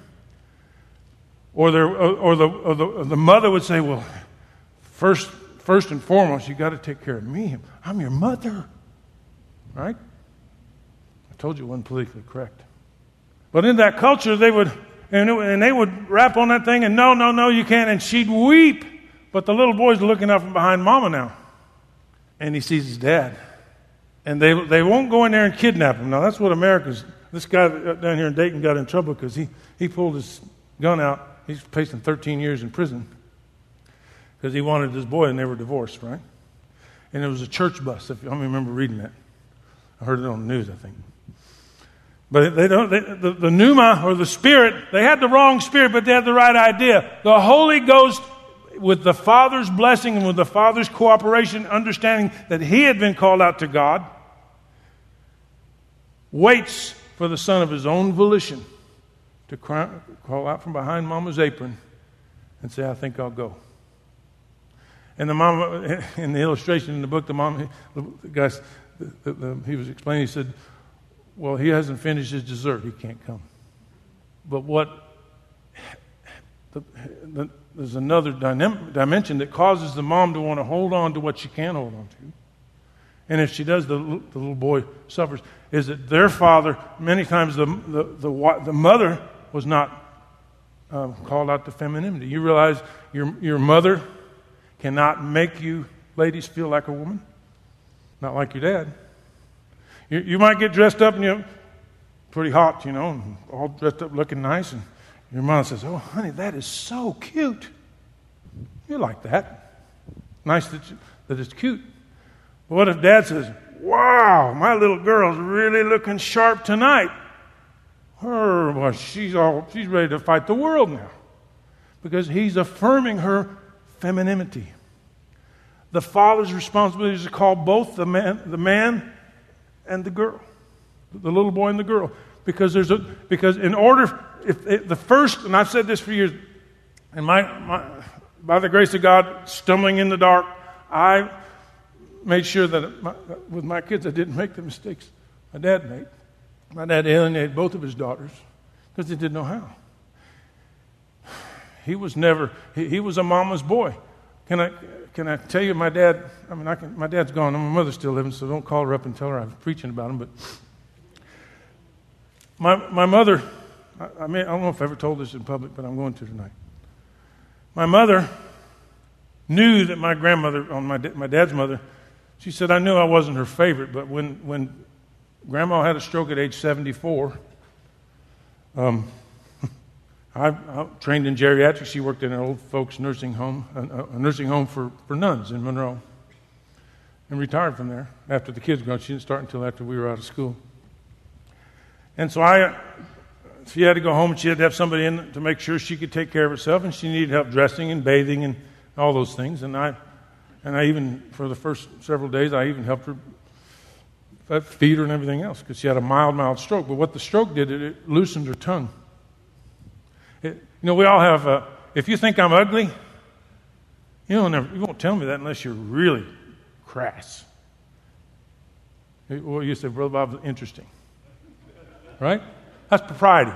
Or they're or the or the, or the mother would say, "Well, first first and foremost, you got to take care of me. I'm your mother." Right? I told you it wasn't politically correct. But in that culture, they would and, it, and they would rap on that thing, and no, no, no, you can't. And she'd weep. But the little boy's looking out from behind mama now, and he sees his dad. And they they won't go in there and kidnap him. Now, that's what America's... This guy down here in Dayton got in trouble because he, he pulled his gun out. He's facing thirteen years in prison because he wanted his boy, and they were divorced, right? And it was a church bus. If I remember reading that. I heard it on the news, I think. But they don't. They, the, the pneuma, or the spirit, they had the wrong spirit, but they had the right idea. The Holy Ghost, with the Father's blessing and with the Father's cooperation, understanding that he had been called out to God, waits for the son of his own volition to cry, call out from behind mama's apron and say, "I think I'll go." And the mama, in the illustration in the book, the mom, the guy, the, the, the, he was explaining, he said, "Well, he hasn't finished his dessert. He can't come." But what... The, the, there's another dynam- dimension that causes the mom to want to hold on to what she can hold on to. And if she does, the, the little boy suffers. Is that their father, many times the the, the, the mother was not um, called out to femininity. You realize your, your mother cannot make you ladies feel like a woman? Not like your dad. You, you might get dressed up and you're pretty hot, you know, and all dressed up looking nice, and your mom says, "Oh, honey, that is so cute." You like that. Nice that, you, that it's cute. But what if dad says, "Wow, my little girl's really looking sharp tonight. Her, well, she's all she's ready to fight the world now." Because he's affirming her femininity. the father's responsibility is to call both the man, the man and the girl, the little boy and the girl, because there's a because in order if, if the first, and I've said this for years, and my, my by the grace of God, stumbling in the dark, I made sure that my, with my kids I didn't make the mistakes my dad made. My dad alienated both of his daughters because he didn't know how. He was never, he, he was a mama's boy. Can I can I tell you my dad, I mean, I can, my dad's gone, and my mother's still living, so don't call her up and tell her I'm preaching about him, but my my mother, I, I mean, I don't know if I ever told this in public, but I'm going to tonight. My mother knew that my grandmother, on my my dad's mother, she said, I knew I wasn't her favorite, but when, when Grandma had a stroke at age seventy-four, um, I, I trained in geriatrics. She worked in an old folks nursing home, a, a nursing home for, for nuns in Monroe, and retired from there after the kids grown. She didn't start until after we were out of school. And so I, she had to go home, and she had to have somebody in to make sure she could take care of herself, and she needed help dressing and bathing and all those things. And I, and I even, for the first several days, I even helped her feed her and everything else because she had a mild, mild stroke. But what the stroke did, it, it loosened her tongue. It, you know, we all have, uh, if you think I'm ugly, you don't never, you won't tell me that unless you're really crass. Well, you say, Brother Bob's interesting. Right? That's propriety.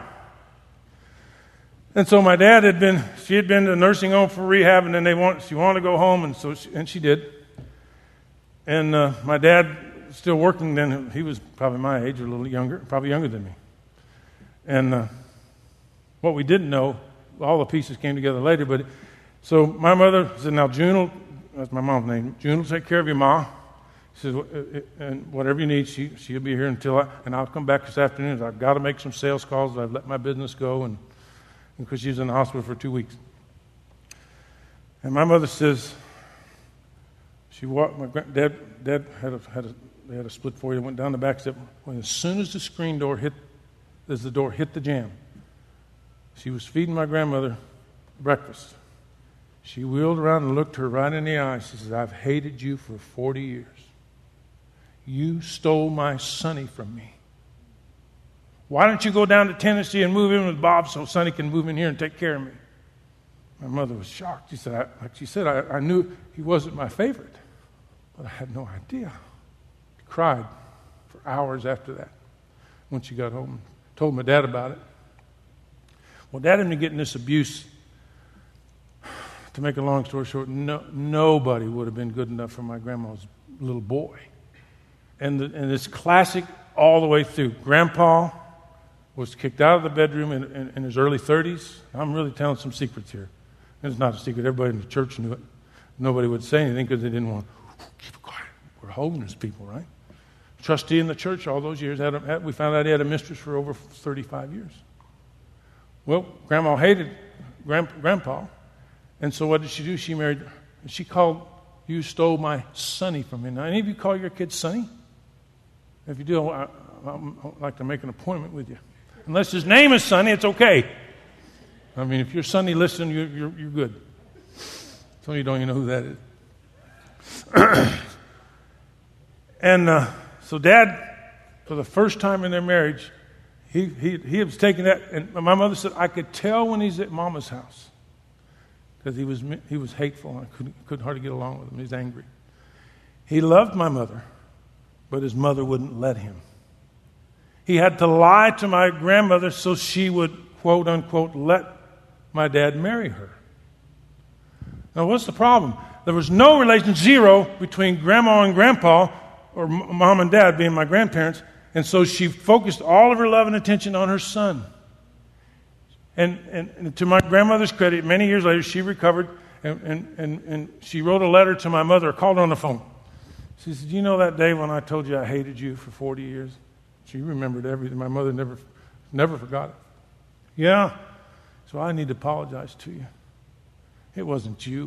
And so my dad had been, she had been to nursing home for rehab, and then they want, she wanted to go home, and so she, and she did. And uh, my dad, still working then, he was probably my age or a little younger, probably younger than me. And uh, what we didn't know, all the pieces came together later, but so my mother said, now June will, that's my mom's name, June will take care of your ma. She said, and whatever you need, she, she'll be here until I, and I'll come back this afternoon. I've got to make some sales calls. I've let my business go, and because she was in the hospital for two weeks. And my mother says, she walked, my dad, dad had a, had a, they had a split for you, went down the back step. When as soon as the screen door hit, as the door hit the jamb, she was feeding my grandmother breakfast. She wheeled around and looked her right in the eye. She says, I've hated you for forty years. You stole my Sonny from me. Why don't you go down to Tennessee and move in with Bob so Sonny can move in here and take care of me? My mother was shocked. She said, I, like she said, I, I knew he wasn't my favorite, but I had no idea. She cried for hours after that when she got home and told my dad about it. Well, Dad had been getting this abuse. To make a long story short, no, nobody would have been good enough for my grandma's little boy. And, the, and it's classic all the way through. Grandpa was kicked out of the bedroom in, in, in his early thirties. I'm really telling some secrets here. It's not a secret. Everybody in the church knew it. Nobody would say anything because they didn't want to keep it quiet. We're holiness people, right? Trustee in the church all those years. Had a, had, we found out he had a mistress for over thirty-five years. Well, Grandma hated grand, Grandpa. And so what did she do? She married, she called, you stole my Sonny from me. Now, any of you call your kids Sonny? If you do, I, I'd like to make an appointment with you. Unless his name is Sonny, it's okay. I mean, if you're Sonny, listen, you're, you're, you're good. Some of you don't even know who that is. and uh, so Dad, for the first time in their marriage, he, he, he was taking that. And my mother said, I could tell when he's at Mama's house. Because he was he was hateful. I couldn't, couldn't hardly get along with him. He was angry. He loved my mother, but his mother wouldn't let him. He had to lie to my grandmother so she would, quote unquote, let my dad marry her. Now, what's the problem? There was no relation, zero, between grandma and grandpa, or mom and dad being my grandparents, and so she focused all of her love and attention on her son. And, and, and to my grandmother's credit, many years later, she recovered, and, and, and, and she wrote a letter to my mother, called her on the phone. She said, you know that day when I told you I hated you for forty years? She remembered everything. My mother never, never forgot it. Yeah, so I need to apologize to you. It wasn't you.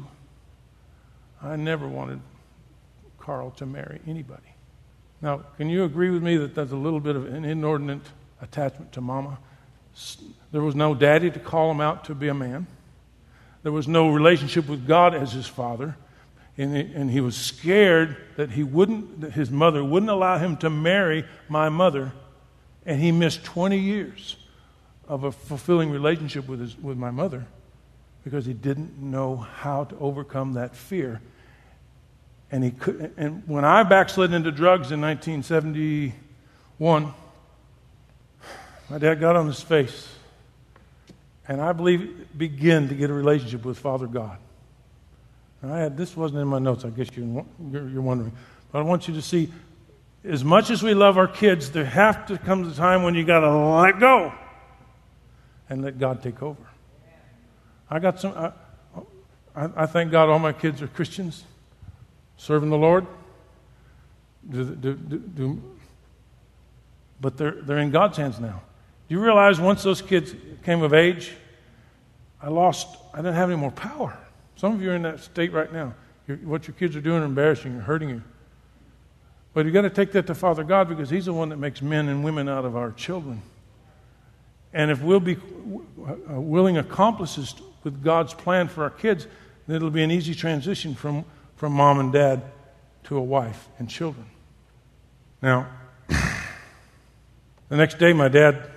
I never wanted Carl to marry anybody. Now, can you agree with me that there's a little bit of an inordinate attachment to Mama? There was no daddy to call him out to be a man. There was no relationship with God as his father. And he, and he was scared that he wouldn't, that his mother wouldn't allow him to marry my mother, and he missed twenty years of a fulfilling relationship with his, with my mother because he didn't know how to overcome that fear. And he could. And when I backslid into drugs in nineteen seventy-one, my dad got on his face, and I believe began to get a relationship with Father God. And I had this wasn't in my notes. I guess you're, you're, you're wondering, but I want you to see, as much as we love our kids, there have to come a time when you got to let go and let God take over. I got some. I, I, I thank God all my kids are Christians, serving the Lord. Do, do, do, do, but they're they're in God's hands now. Do you realize once those kids came of age, I lost. I didn't have any more power. Some of you are in that state right now. You're, what your kids are doing are embarrassing you, hurting you. But you've got to take that to Father God because He's the one that makes men and women out of our children. And if we'll be willing accomplices with God's plan for our kids, then it'll be an easy transition from, from mom and dad to a wife and children. Now, the next day, my dad,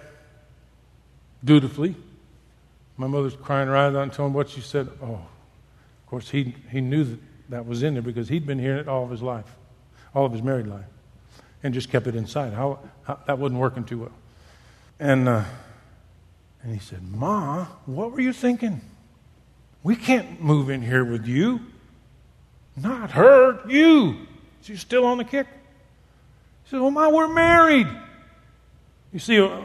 dutifully, my mother's crying her eyes out and telling what she said. Oh, of course, he he knew that that was in there because he'd been hearing it all of his life, all of his married life, and just kept it inside. How, how that wasn't working too well. And uh, and he said, "Ma, what were you thinking? We can't move in here with you. Not her, you. She's still on the kick." He said, "Well, Ma, we're married." You see, uh,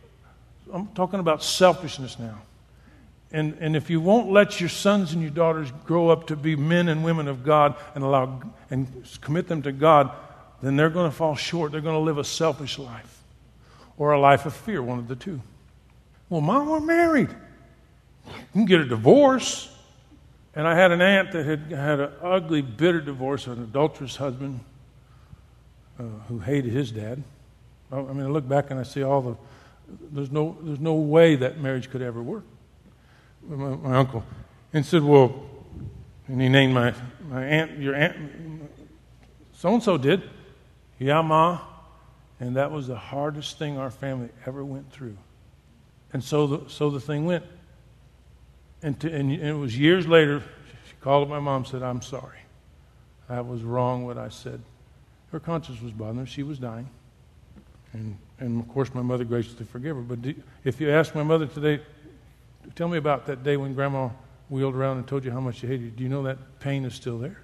I'm talking about selfishness now. And and if you won't let your sons and your daughters grow up to be men and women of God and allow and commit them to God, then they're going to fall short. They're going to live a selfish life or a life of fear, one of the two. Well, Mom, we're married. You can get a divorce. And I had an aunt that had had an ugly, bitter divorce, an adulterous husband uh, who hated his dad. I mean, I look back and I see all the, there's no, there's no way that marriage could ever work. My, my uncle, and said, well, and he named my, my aunt, your aunt, so-and-so did. Yeah, Ma. And that was the hardest thing our family ever went through. And so the, so the thing went. And, to, and it was years later, she called up my mom and said, I'm sorry. That was wrong what I said. Her conscience was bothering her. She was dying. And, and of course, my mother graciously forgave her. But do, if you ask my mother today, tell me about that day when Grandma wheeled around and told you how much she hated you. Do you know that pain is still there?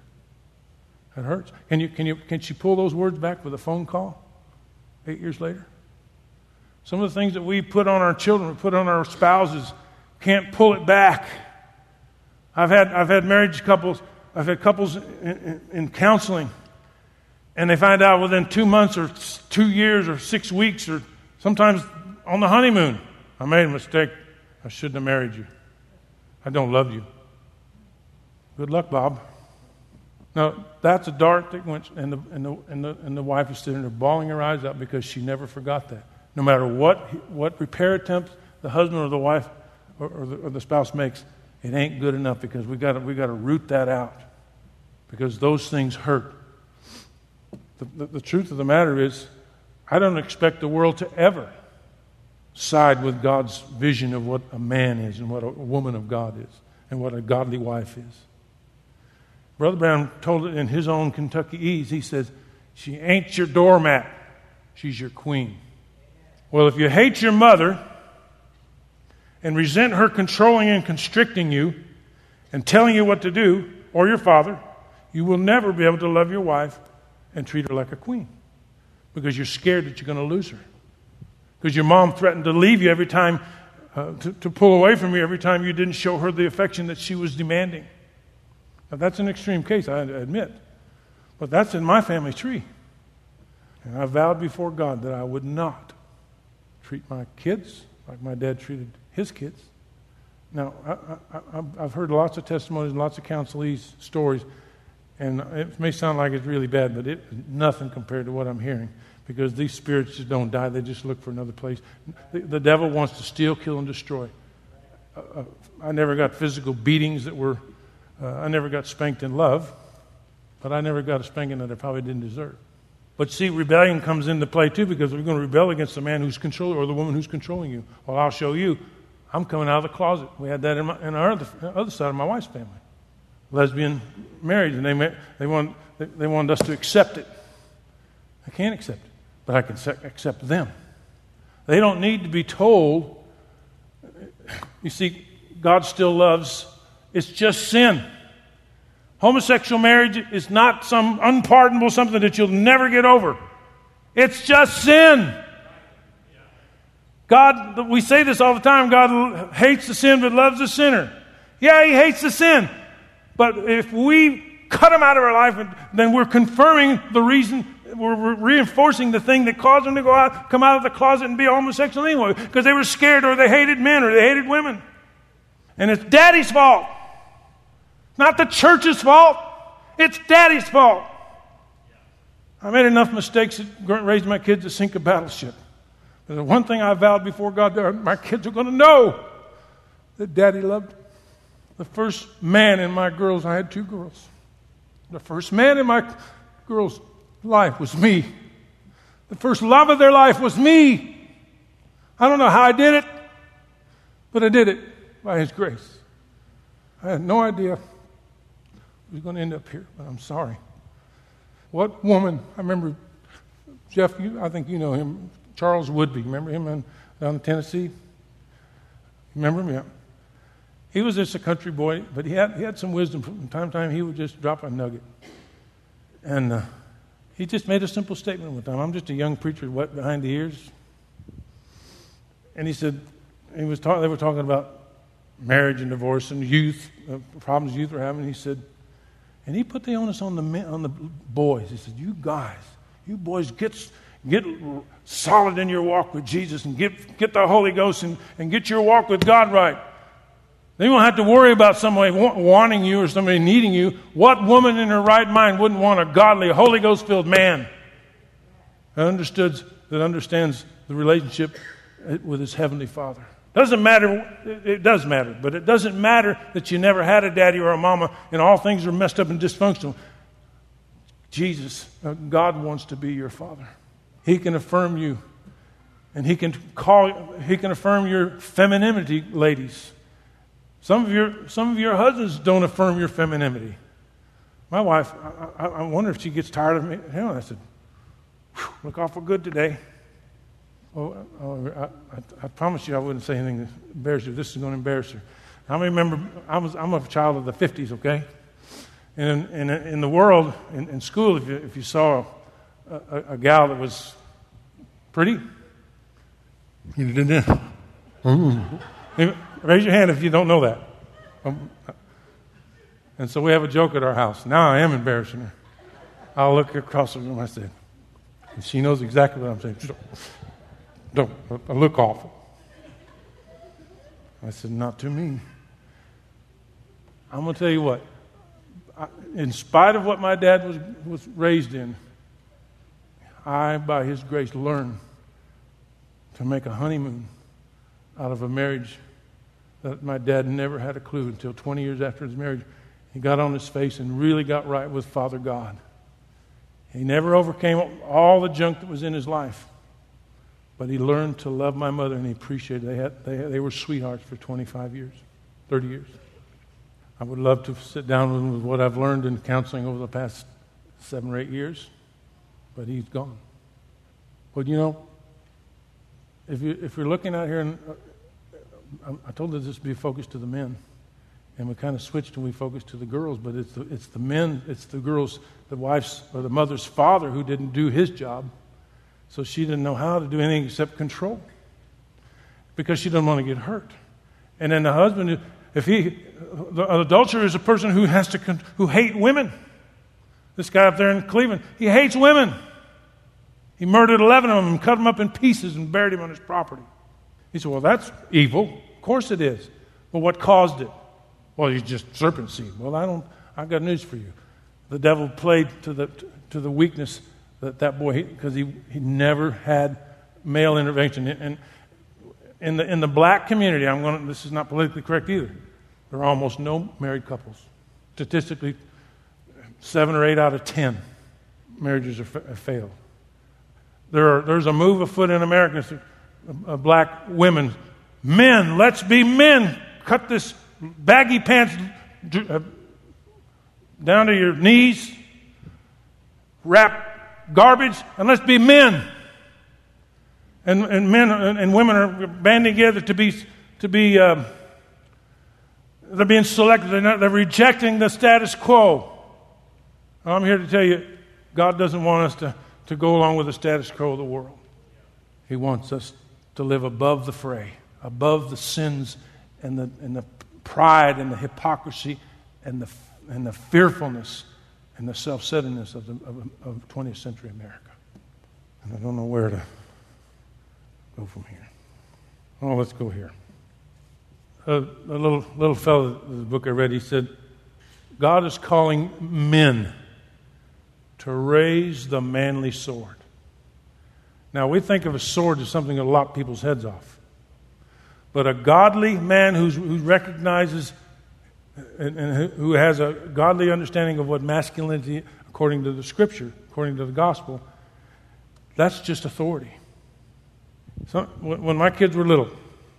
It hurts. Can you can you can she pull those words back with a phone call eight years later? Some of the things that we put on our children, we put on our spouses, can't pull it back. I've had I've had marriage couples, I've had couples in, in, in counseling, and they find out within two months or two years or six weeks or sometimes on the honeymoon, I made a mistake. I shouldn't have married you. I don't love you. Good luck, Bob. Now, that's a dart that went, and the, and the, and the, and the wife is sitting there bawling her eyes out because she never forgot that. No matter what what repair attempts the husband or the wife or, or, the, or the spouse makes, it ain't good enough because we got we got to root that out because those things hurt. The, the, the truth of the matter is, I don't expect the world to ever side with God's vision of what a man is and what a woman of God is and what a godly wife is. Brother Brown told it in his own Kentucky Ease. He says, she ain't your doormat. She's your queen. Well, if you hate your mother and resent her controlling and constricting you and telling you what to do, or your father, you will never be able to love your wife and treat her like a queen because you're scared that you're going to lose her. Because your mom threatened to leave you every time, uh, to, to pull away from you every time you didn't show her the affection that she was demanding. Now, that's an extreme case, I admit. But that's in my family tree. And I vowed before God that I would not treat my kids like my dad treated his kids. Now, I, I, I've heard lots of testimonies, lots of counselees, stories, and it may sound like it's really bad, but it's nothing compared to what I'm hearing. Because these spirits just don't die. They just look for another place. The, the devil wants to steal, kill, and destroy. Uh, uh, I never got physical beatings that were, uh, I never got spanked in love. But I never got a spanking that I probably didn't deserve. But see, rebellion comes into play too, because we're going to rebel against the man who's controlling or the woman who's controlling you. Well, I'll show you. I'm coming out of the closet. We had that in, my, in our other, other side of my wife's family. Lesbian marriage, and they they want they wanted us to accept it. I can't accept it, but I can accept them. They don't need to be told. You see, God still loves. It's just sin. Homosexual marriage is not some unpardonable something that you'll never get over. It's just sin. God, we say this all the time, God hates the sin but loves the sinner. Yeah, He hates the sin. But if we cut him out of our life, then we're confirming the reason, we're reinforcing the thing that caused them to go out, come out of the closet and be homosexual anyway, because they were scared or they hated men or they hated women. And it's Daddy's fault. Not the church's fault. It's Daddy's fault. I made enough mistakes at raising my kids to sink a battleship. But the one thing I vowed before God, my kids are going to know that Daddy loved them. The first man in my girls, I had two girls. The first man in my girls' life was me. The first love of their life was me. I don't know how I did it, but I did it by His grace. I had no idea I was going to end up here, but I'm sorry. What woman, I remember Jeff, you, I think you know him, Charles Woodby. Remember him in, down in Tennessee? Remember him? Yeah. He was just a country boy, but he had he had some wisdom. From time to time, he would just drop a nugget. And uh, he just made a simple statement one time. I'm just a young preacher, wet behind the ears. And he said, he was talk, they were talking about marriage and divorce and youth, uh, problems youth were having. He said, and he put the onus on the men, on the boys. He said, you guys, you boys, get get solid in your walk with Jesus and get get the Holy Ghost and, and get your walk with God right. Then you won't have to worry about somebody wanting you or somebody needing you. What woman in her right mind wouldn't want a godly, Holy Ghost-filled man that understood, that understands the relationship with his Heavenly Father? Doesn't matter, it does matter, but it doesn't matter that you never had a daddy or a mama and all things are messed up and dysfunctional. Jesus, God wants to be your Father. He can affirm you, and He can call, He can affirm your femininity, ladies. Some of your some of your husbands don't affirm your femininity. My wife, I, I, I wonder if she gets tired of me. Hell, I said, look awful good today. Oh, oh I, I, I promise you I wouldn't say anything to embarrass you. This is going to embarrass her. I remember, I was, I'm a child of the fifties, okay? And in, in, in the world, in, in school, if you, if you saw a, a, a gal that was pretty, you did that. Raise your hand if you don't know that. Um, and so we have a joke at our house. Now I am embarrassing her. I'll look across the room, I said, and she knows exactly what I'm saying. Don't, don't I look awful. I said, not to me. I'm going to tell you what. I, in spite of what my dad was, was raised in, I, by His grace, learned to make a honeymoon out of a marriage that my dad never had a clue until twenty years after his marriage. He got on his face and really got right with Father God. He never overcame all the junk that was in his life. But he learned to love my mother, and he appreciated it. They, had, they, they were sweethearts for twenty-five years, thirty years. I would love to sit down with him with what I've learned in counseling over the past seven or eight years, but he's gone. But you know, if, you, if you're looking out here, and uh, I told us this would be focused to the men, and we kind of switched and we focused to the girls, but it's the, it's the men, it's the girls, the wife's or the mother's father who didn't do his job. So she didn't know how to do anything except control, because she didn't want to get hurt. And then the husband, if he, the, an adulterer is a person who has to, who hate women. This guy up there in Cleveland, he hates women. He murdered eleven of them and cut them up in pieces and buried them on his property. He said, well, that's evil. Of course it is. But what caused it? Well, he's just serpent seed. Well, I don't, I've got news for you. The devil played to the, to the weakness that that boy, because he, he never had male intervention. And in the in the black community, I'm going to, this is not politically correct either, there are almost no married couples. Statistically, seven or eight out of ten marriages are, have failed. There are, there's a move afoot in America, uh, black women. Men, let's be men. Cut this baggy pants uh, down to your knees. Wrap garbage, and let's be men. And, and men and, and women are banding together to be to be. Uh, they're being selected. They're, not, they're rejecting the status quo. I'm here to tell you, God doesn't want us to, to go along with the status quo of the world. He wants us to live above the fray, above the sins and the and the pride and the hypocrisy and the and the fearfulness and the self-centeredness of, the, of, of twentieth century America. And I don't know where to go from here. Oh, let's go here. Uh, a little little fellow, the book I read, he said, God is calling men to raise the manly sword. Now, we think of a sword as something that will lop people's heads off. But a godly man who's, who recognizes and, and who has a godly understanding of what masculinity, according to the Scripture, according to the gospel, that's just authority. So, when my kids were little,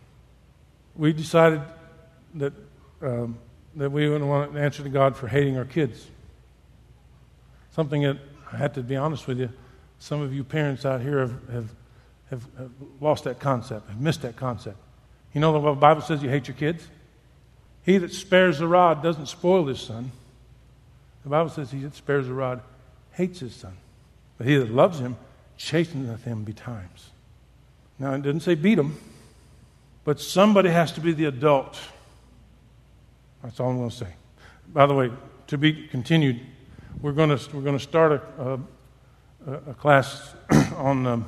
we decided that um, that we wouldn't want to answer to God for hating our kids. Something that, I have to be honest with you, some of you parents out here have, have, have, have lost that concept, have missed that concept. You know the Bible says you hate your kids? He that spares the rod doesn't spoil his son. The Bible says he that spares the rod hates his son. But he that loves him chasteneth him betimes. Now, it didn't say beat him, but somebody has to be the adult. That's all I'm going to say. By the way, to be continued, we're going to we're going to start a, a, a class on um,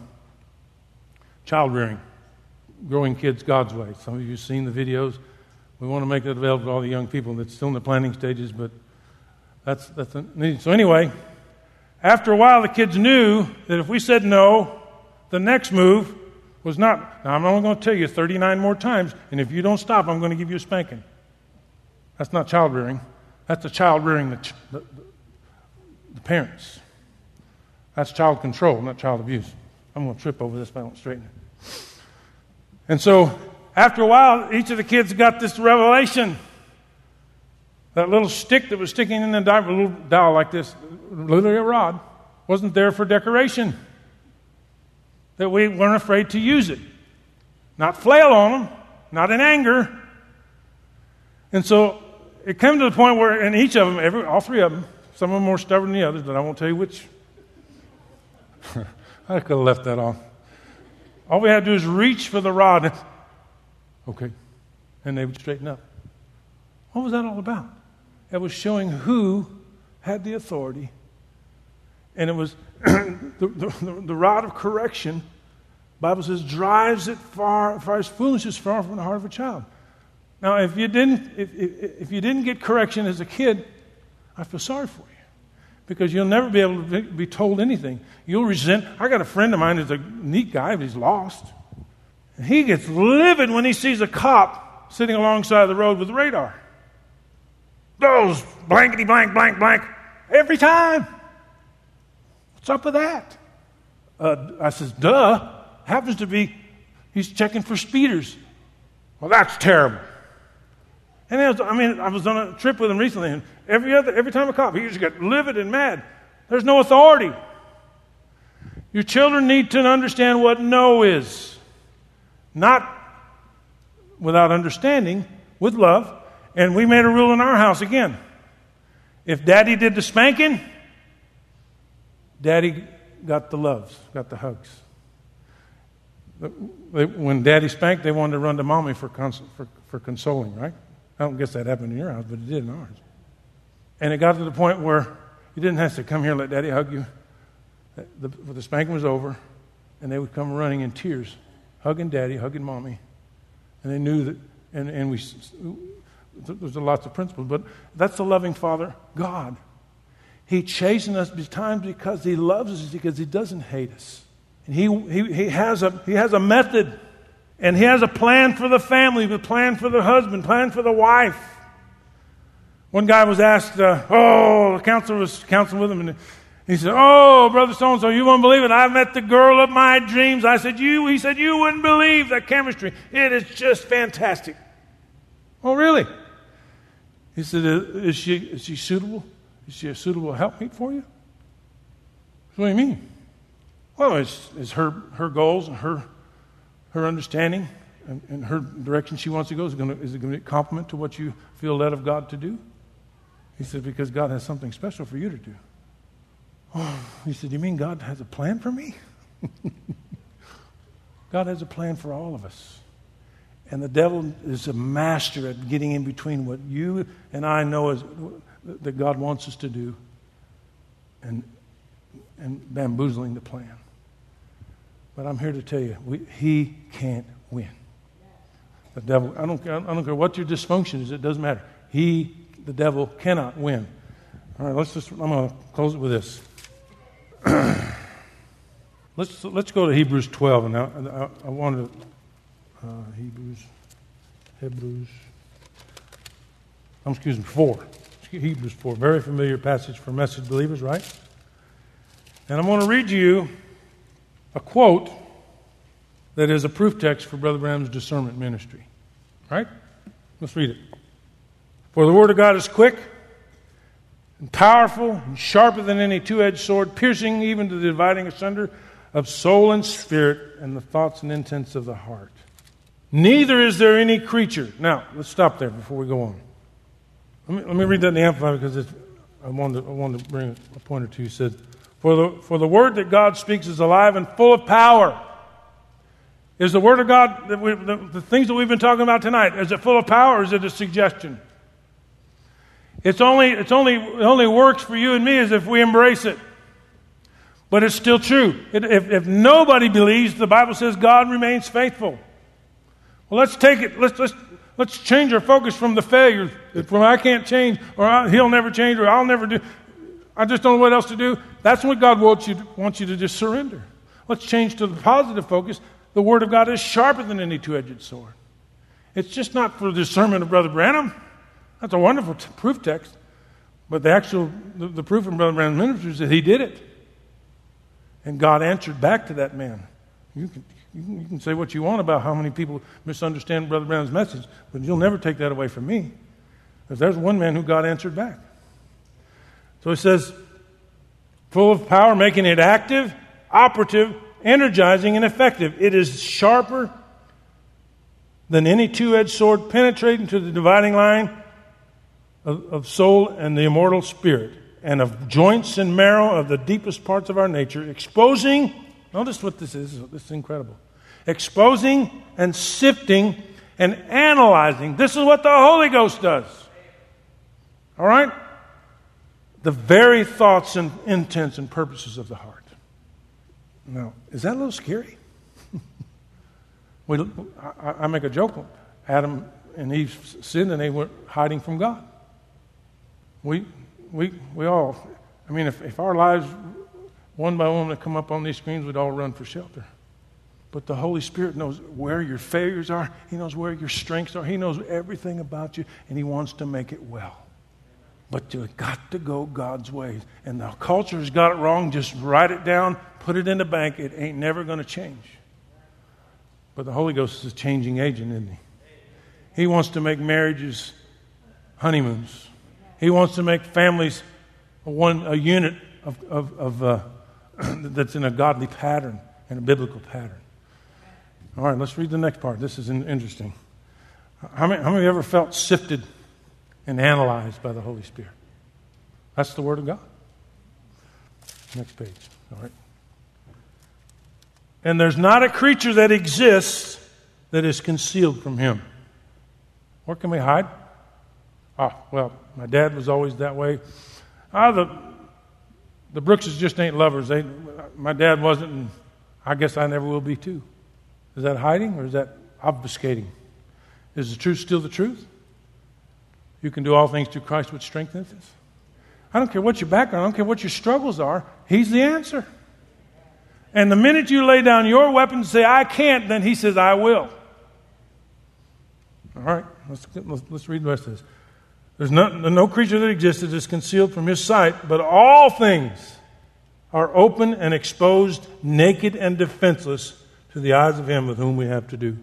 child rearing, growing kids God's way. Some of you have seen the videos. We want to make that available to all the young people. That's still in the planning stages, but that's that's a need. So anyway, after a while, the kids knew that if we said no, the next move was not. Now I'm only going to tell you thirty-nine more times, and if you don't stop, I'm going to give you a spanking. That's not child rearing. That's the child rearing the, the, the parents. That's child control, not child abuse. I'm going to trip over this, but I won't straighten it. And so, after a while, each of the kids got this revelation. That little stick that was sticking in the diaper, a little dowel like this, literally a rod, wasn't there for decoration. That we weren't afraid to use it. Not flail on them, not in anger. And so, it came to the point where, in each of them, every, all three of them, some of them more stubborn than the others, but I won't tell you which. I could have left that off. All we had to do is reach for the rod. Okay. And they would straighten up. What was that all about? It was showing who had the authority. And it was the, the, the rod of correction, the Bible says, drives it far, far as foolishness far from the heart of a child. Now, if you didn't, if, if, if you didn't get correction as a kid, I feel sorry for you. Because you'll never be able to be told anything. You'll resent. I got a friend of mine who's a neat guy, but he's lost. And he gets livid when he sees a cop sitting alongside the road with radar. Those blankety blank, blank, blank, every time. What's up with that? Uh, I says, duh. Happens to be, he's checking for speeders. Well, that's terrible. And I, was, I mean, I was on a trip with him recently, and every other, every time a cop, he usually got livid and mad. There's no authority. Your children need to understand what no is. Not without understanding, with love. And we made a rule in our house again. If Daddy did the spanking, Daddy got the loves, got the hugs. When Daddy spanked, they wanted to run to Mommy for, cons- for, for consoling, right? I don't guess that happened in your house, but it did in ours. And it got to the point where you didn't have to come here and let Daddy hug you. The, the spanking was over, and they would come running in tears, hugging Daddy, hugging Mommy. And they knew that, and, and we, there's lots of principles, but that's the loving Father, God. He chastens us sometimes because He loves us, because He doesn't hate us. And he, he, he, has a, he has a method. And He has a plan for the family, a plan for the husband, plan for the wife. One guy was asked, uh, oh, the counselor was counseling with him, and he said, oh, Brother so-and-so, you won't believe it. I met the girl of my dreams. I said, you? He said, you wouldn't believe the chemistry. It is just fantastic. Oh, really? He said, is she, is she suitable? Is she a suitable helpmeet for you? What do you mean? Well, it's, it's her, her goals and her, her understanding and, and her direction she wants to go. Is it going to, is it going to be a compliment to what you feel led of God to do? He said, because God has something special for you to do. Oh, he said, you mean God has a plan for me? God has a plan for all of us. And the devil is a master at getting in between what you and I know is that God wants us to do and, and bamboozling the plan. But I'm here to tell you, we, he can't win. The devil, I don't, I don't care what your dysfunction is, it doesn't matter. He, the devil, cannot win. All right, let's just, I'm going to close it with this. let's let's go to Hebrews twelve, and I, I, I wanted uh, Hebrews, Hebrews, I'm excuse me, four. Hebrews four, very familiar passage for message believers, right? And I'm going to read you a quote that is a proof text for Brother Branham's discernment ministry. Right? Let's read it. For the word of God is quick and powerful and sharper than any two-edged sword, piercing even to the dividing asunder of soul and spirit and the thoughts and intents of the heart. Neither is there any creature. Now, let's stop there before we go on. Let me, let me read that in the Amplified because it's, I, wanted to, I wanted to bring a point or two. He said, for the, for the word that God speaks is alive and full of power. Is the word of God, that we, the, the things that we've been talking about tonight, is it full of power or is it a suggestion? It's only, it's only, it only works for you and me as if we embrace it. But it's still true. It, if, if nobody believes, the Bible says God remains faithful. Well, let's take it, let's, let's, let's change our focus from the failure, from I can't change, or I, he'll never change, or I'll never do, I just don't know what else to do. That's what God wants you to, wants you to just surrender. Let's change to the positive focus. The Word of God is sharper than any two-edged sword. It's just not for the discernment of Brother Branham. That's a wonderful t- proof text. But the actual, the, the proof from Brother Branham's ministry is that he did it. And God answered back to that man. You can, you can, you can say what you want about how many people misunderstand Brother Branham's message, but you'll never take that away from me. Because there's one man who God answered back. So he says, full of power, making it active, operative, energizing, and effective. It is sharper than any two-edged sword, penetrating to the dividing line of, of soul and the immortal spirit, and of joints and marrow of the deepest parts of our nature, exposing, notice what this is, this is incredible, exposing and sifting and analyzing. This is what the Holy Ghost does. All right? The very thoughts and intents and purposes of the heart. Now, is that a little scary? we, I, I make a joke. Adam and Eve sinned and they were hiding from God. We, we, we all, I mean, if, if our lives, one by one, that come up on these screens, we'd all run for shelter. But the Holy Spirit knows where your failures are. He knows where your strengths are. He knows everything about you, and He wants to make it well. But you've got to go God's ways. And the culture has got it wrong. Just write it down, put it in the bank. It ain't never going to change. But the Holy Ghost is a changing agent, isn't He? He wants to make marriages honeymoons. He wants to make families a one a unit of, of, of uh, that's in a godly pattern and a biblical pattern. All right, let's read the next part. This is interesting. How many, how many of you ever felt sifted and analyzed by the Holy Spirit? That's the Word of God. Next page. All right. And there's not a creature that exists that is concealed from Him. Where can we hide? Ah, well, my dad was always that way. Ah, the the Brookses just ain't lovers. They, my dad wasn't, and I guess I never will be too. Is that hiding or is that obfuscating? Is the truth still the truth? You can do all things through Christ which strengthens us. I don't care what your background, I don't care what your struggles are. He's the answer. And the minute you lay down your weapon and say, I can't, then He says, I will. All right, let's, let's, let's read the rest of this. There's no, no creature that exists that is concealed from his sight, but all things are open and exposed, naked and defenseless to the eyes of him with whom we have to do.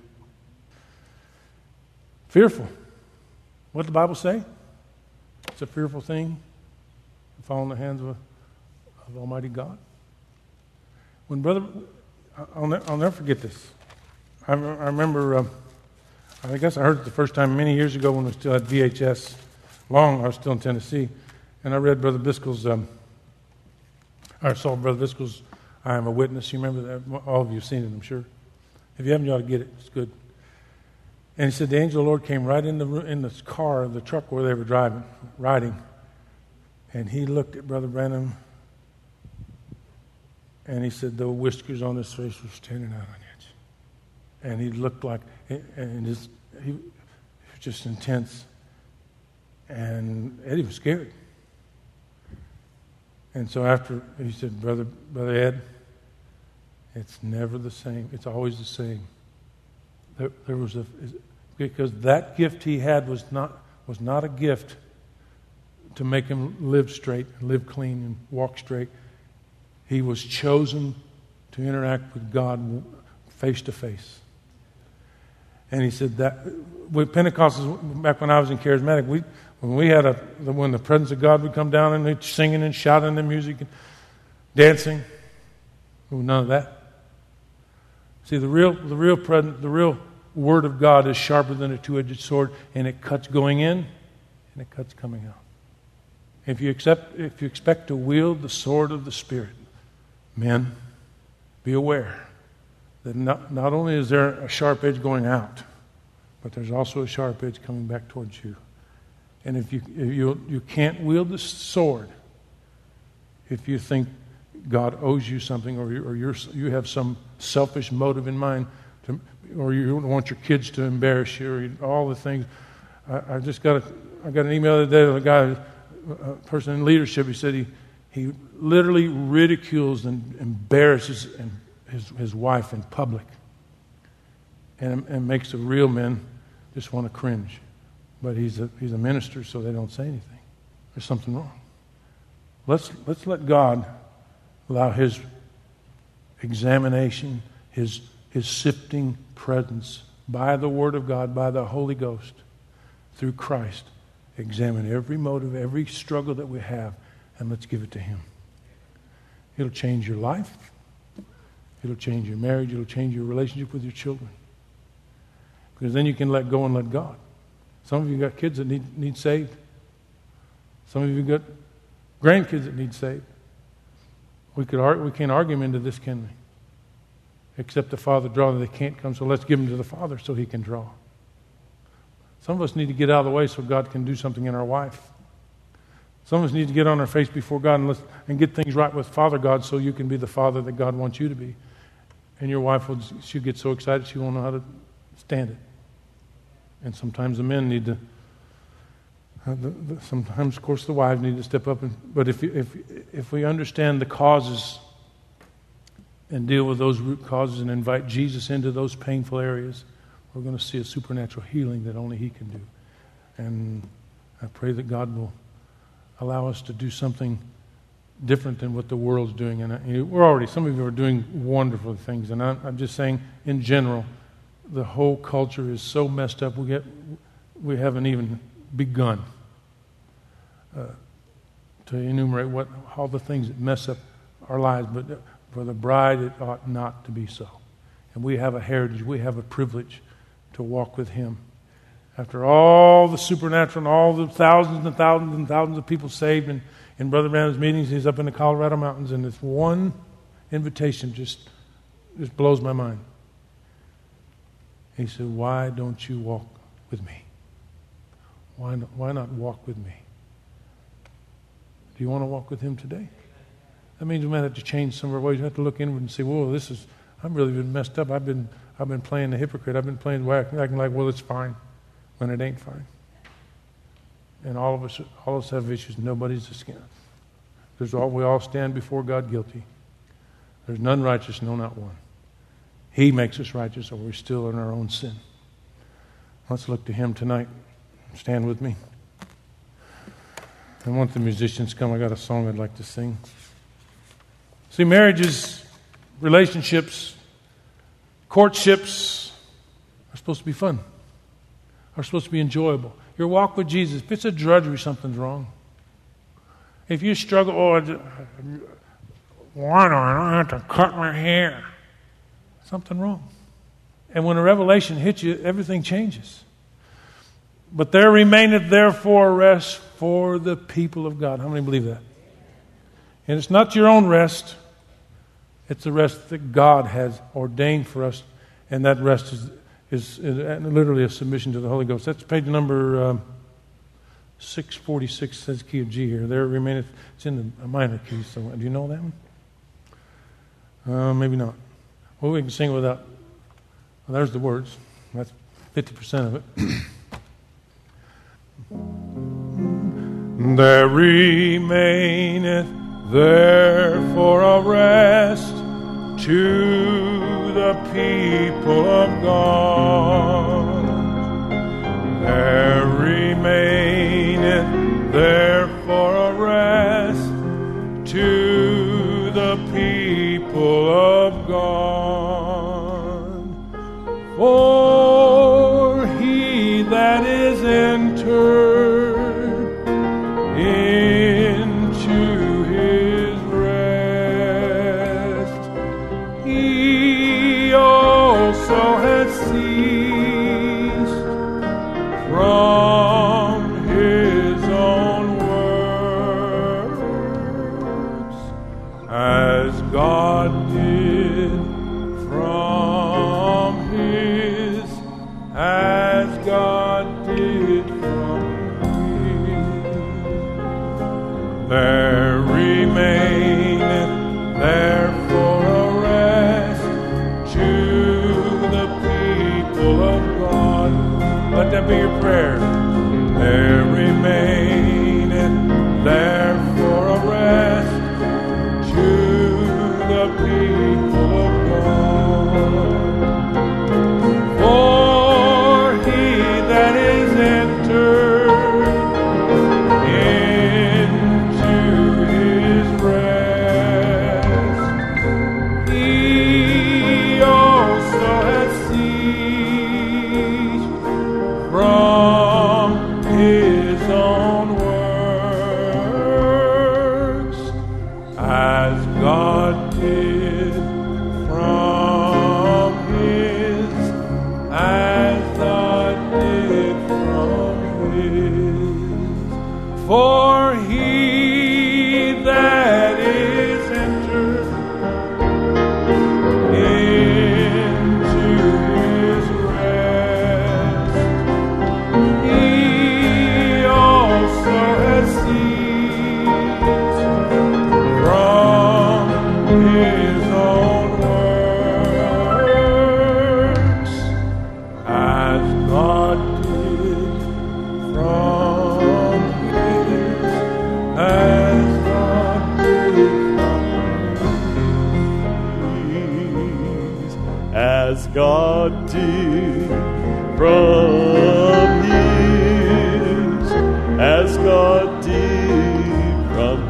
Fearful. What did the Bible say? It's a fearful thing to fall in the hands of, a, of Almighty God. When brother, I'll, ne- I'll never forget this. I, I remember, uh, I guess I heard it the first time many years ago when we still had V H S. Long, I was still in Tennessee, and I read Brother Biscoe's, um, I saw Brother Biscoe's I Am a Witness. You remember that? All of you have seen it, I'm sure. If you haven't, you ought to get it. It's good. And he said the angel of the Lord came right in the in the car, the truck where they were driving, riding, and he looked at Brother Branham, and he said the whiskers on his face were standing out on edge, and he looked like, and his, he was just intense. And Eddie was scared. And so after, he said, Brother, Brother Ed, it's never the same. It's always the same. There, there was a, because that gift he had was not was not a gift to make him live straight, live clean, and walk straight. He was chosen to interact with God face to face. And he said that with Pentecostals, back when I was in Charismatic, we when we had a when the presence of God would come down and they'd singing and shouting and music and dancing, none of that. See, the real the real present the real Word of God is sharper than a two-edged sword, and it cuts going in and it cuts coming out. If you accept if you expect to wield the sword of the Spirit, men, be aware that not, not only is there a sharp edge going out, but there's also a sharp edge coming back towards you. And if you if you you can't wield the sword if you think God owes you something, or you, or you're, you have some selfish motive in mind, to, or you don't want your kids to embarrass you, or you, all the things. I, I just got a, I got an email the other day of a guy, a person in leadership. He said he he literally ridicules and embarrasses his his wife in public, and and makes the real men just want to cringe. But he's a he's a minister, so they don't say anything. There's something wrong. Let's let's let God allow His examination, His His sifting presence by the Word of God, by the Holy Ghost, through Christ, examine every motive, every struggle that we have, and let's give it to Him. It'll change your life. It'll change your marriage. It'll change your relationship with your children. Because then you can let go and let God. Some of you got kids that need, need saved. Some of you got grandkids that need saved. We could argue, we can't argue them into this, can we? Except the Father draw, they can't come, so let's give them to the Father so He can draw. Some of us need to get out of the way so God can do something in our life. Some of us need to get on our face before God and, let's, and get things right with Father God so you can be the father that God wants you to be. And your wife, will she'll get so excited she won't know how to stand it. And sometimes the men need to, uh, the, the, sometimes, of course, the wives need to step up. And, but if, if, if we understand the causes and deal with those root causes and invite Jesus into those painful areas, we're going to see a supernatural healing that only He can do. And I pray that God will allow us to do something different than what the world's doing. And I, we're already, some of you are doing wonderful things. And I, I'm just saying, in general, the whole culture is so messed up, we get, we haven't even begun uh, to enumerate what all the things that mess up our lives. But for the bride, it ought not to be so. And we have a heritage, we have a privilege to walk with Him. After all the supernatural and all the thousands and thousands and thousands of people saved in, in Brother Branham's meetings, he's up in the Colorado mountains, and this one invitation just, just blows my mind. He said, why don't you walk with me? Why not, why not walk with me? Do you want to walk with Him today? That means we might have to change some of our ways. We have to look inward and say, whoa, this is, I've really been messed up. I've been I've been playing the hypocrite. I've been playing acting like, well, it's fine, when it ain't fine. And all of us all of us have issues. Nobody's a skin. There's all, we all stand before God guilty. There's none righteous, no, not one. He makes us righteous, or we're still in our own sin. Let's look to Him tonight. Stand with me. I want the musicians to come. I got a song I'd like to sing. See, marriages, relationships, courtships are supposed to be fun. Are supposed to be enjoyable. Your walk with Jesus, if it's a drudgery, something's wrong. If you struggle, oh, why do I don't have to cut my hair? Something wrong. And when a revelation hits you, everything changes. But there remaineth therefore rest for the people of God. How many believe that? And it's not your own rest. It's the rest that God has ordained for us. And that rest is, is, is literally a submission to the Holy Ghost. That's page number um, six forty-six, says key of G here. There remaineth, it's in the minor key. So, do you know that one? Uh, maybe not. Well, we can sing it without. Well, there's the words. That's fifty percent of it. There remaineth therefore a rest to the people of God. There remaineth therefore a rest to the people of God. For he that is entered into his rest, he also has ceased from his own works, as God did from his, as God did from his. There remaineth therefore a rest to the people of God. Let that be your prayer. There remaineth therefore a rest to the people of God. For he that is entered into his rest, he also has ceased from his own works, as God did from his, as God did from his. For he that is entered into his rest, he also has ceased from his own works, as God did from his, as God did from his, as God did from his, as God did from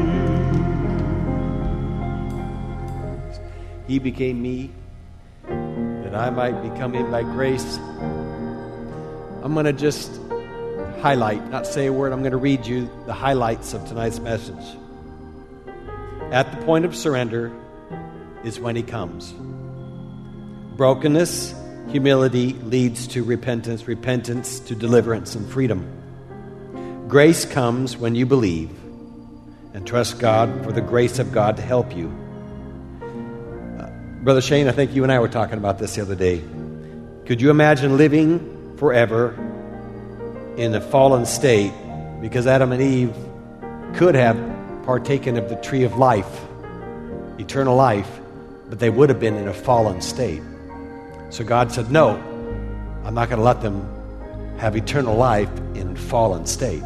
his. He became me, that I might become him by grace. I'm going to just highlight, not say a word, I'm going to read you the highlights of tonight's message. At the point of surrender is when he comes. Brokenness, humility leads to repentance, repentance to deliverance and freedom. Grace comes when you believe and trust God for the grace of God to help you. Uh, Brother Shane, I think you and I were talking about this the other day. Could you imagine living forever in a fallen state, because Adam and Eve could have partaken of the tree of life, eternal life, but they would have been in a fallen state. So God said, no, I'm not going to let them have eternal life in fallen state.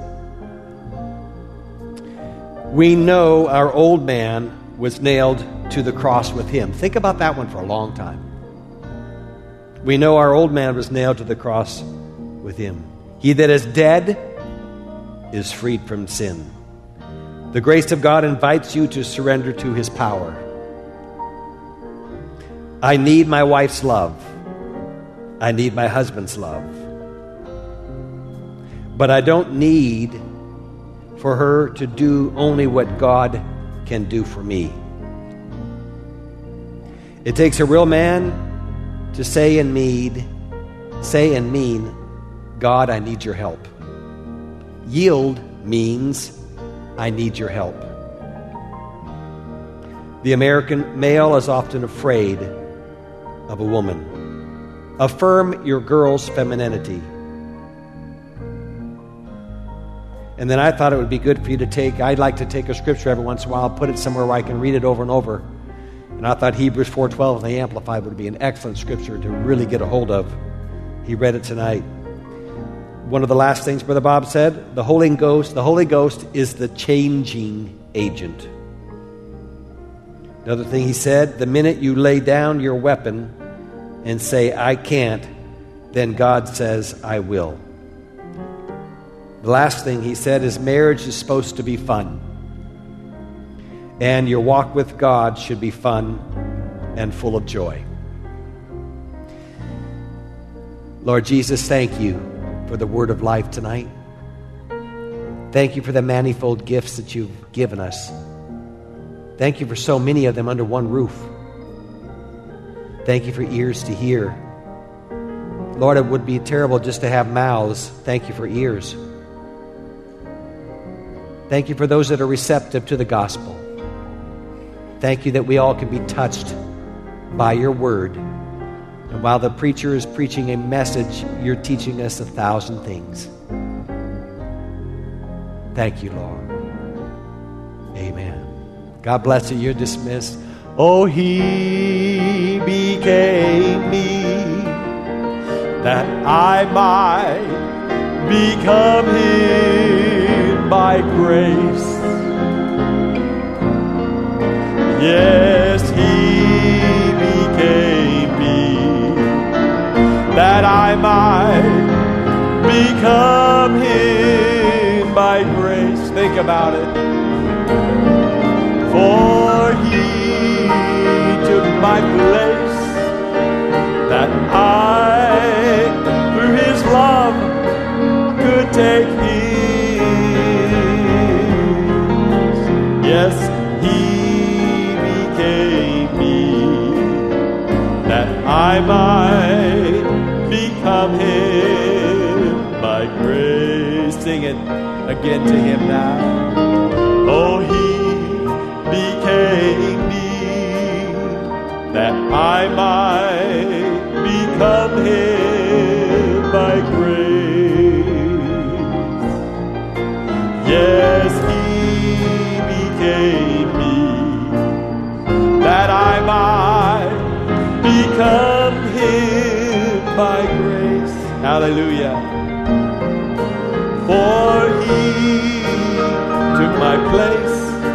We know our old man was nailed to the cross with him. Think about that one for a long time. We know our old man was nailed to the cross with him. He that is dead is freed from sin. The grace of God invites you to surrender to His power. I need my wife's love. I need my husband's love. But I don't need for her to do only what God can do for me. It takes a real man to say and mean, say and mean, God, I need your help. Yield means, I need your help. The American male is often afraid of a woman. Affirm your girl's femininity. And then I thought it would be good for you to take, I'd like to take a scripture every once in a while, put it somewhere where I can read it over and over. And I thought Hebrews four twelve in the Amplified would be an excellent scripture to really get a hold of. He read it tonight. One of the last things Brother Bob said, the Holy Ghost, the Holy Ghost is the changing agent. Another thing he said, the minute you lay down your weapon and say, I can't, then God says, I will. The last thing he said is marriage is supposed to be fun. And your walk with God should be fun and full of joy. Lord Jesus, thank you for the word of life tonight. Thank you for the manifold gifts that you've given us. Thank you for so many of them under one roof. Thank you for ears to hear. Lord, it would be terrible just to have mouths. Thank you for ears. Thank you for those that are receptive to the gospel. Thank you that we all can be touched by your word. And while the preacher is preaching a message, you're teaching us a thousand things. Thank you, Lord. Amen. God bless you. You're dismissed. Oh, he became me that I might become him by grace. Yes, he became me that I might become him by grace. Think about it. For he took my place that I, through his love, could take his. Yes, he became me that I might become him by grace. Sing it again to him now. Oh, he became me that I might become him by grace. Yes, he became me that I might become him by grace. Hallelujah. For he took my place.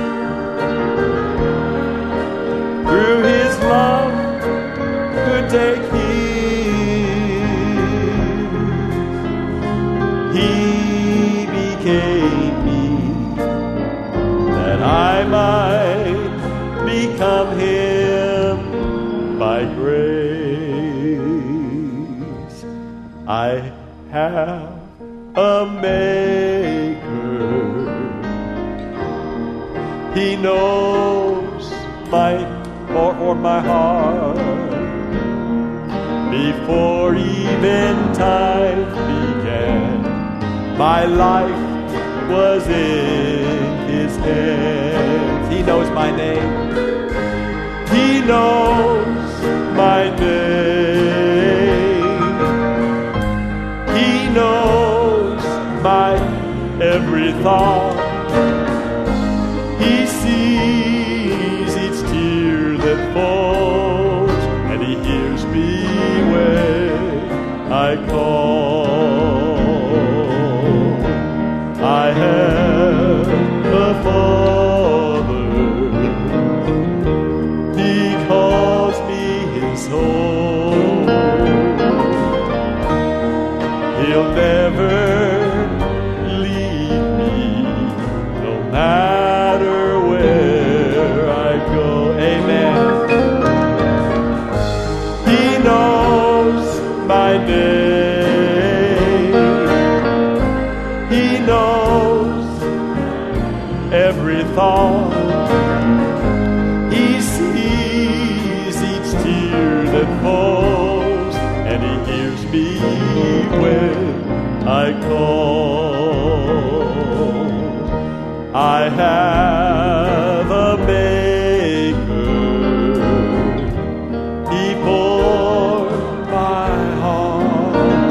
Through his love could take his. He became me that I might become him by grace. I have a maker. He knows my or, or my heart before even time began. My life was in his hands. He knows my name. He knows my name. He knows my every thought. He sees each tear that falls, and he hears me when I call. I have a Father. He calls me his own. He'll never leave me, no matter knows every thought. He sees each tear that falls, and He hears me when I call. I have a Maker before my heart,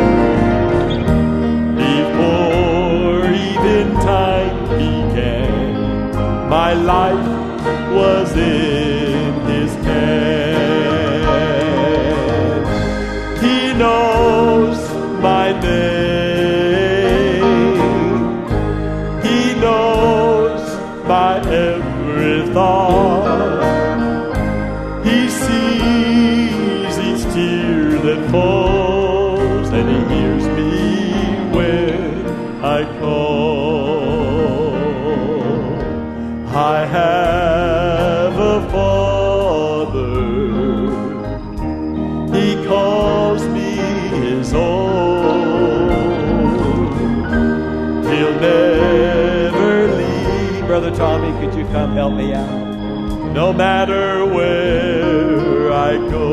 before even time began. My life was in His hand. He knows my name. He knows my every thought. He sees each tear that falls, and He hears me when I call. I have a Father. He calls me His own. He'll never leave. Brother Tommy, could you come help me out? No matter where I go,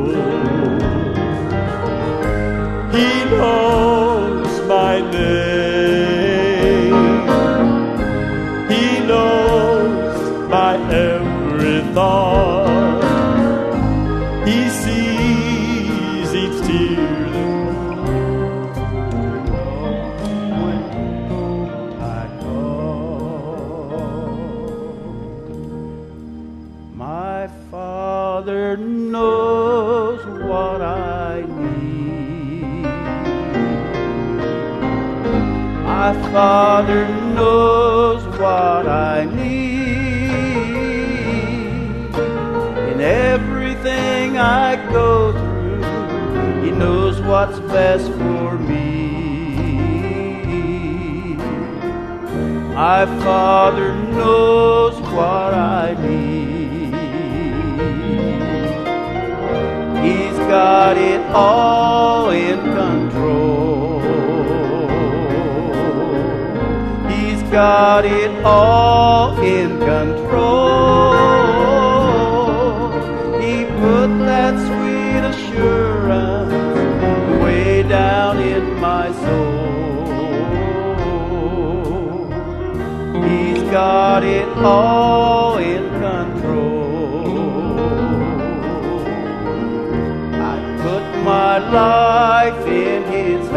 He knows my name. He knows my every thought. He sees each tear when I call. My Father knows what I need. My Father knows what I need. In everything I go through, He knows what's best for me. My Father knows what I need. He's got it all in control. He's got it all in control. He put that sweet assurance way down in my soul. He's got it all in control. I put my life in His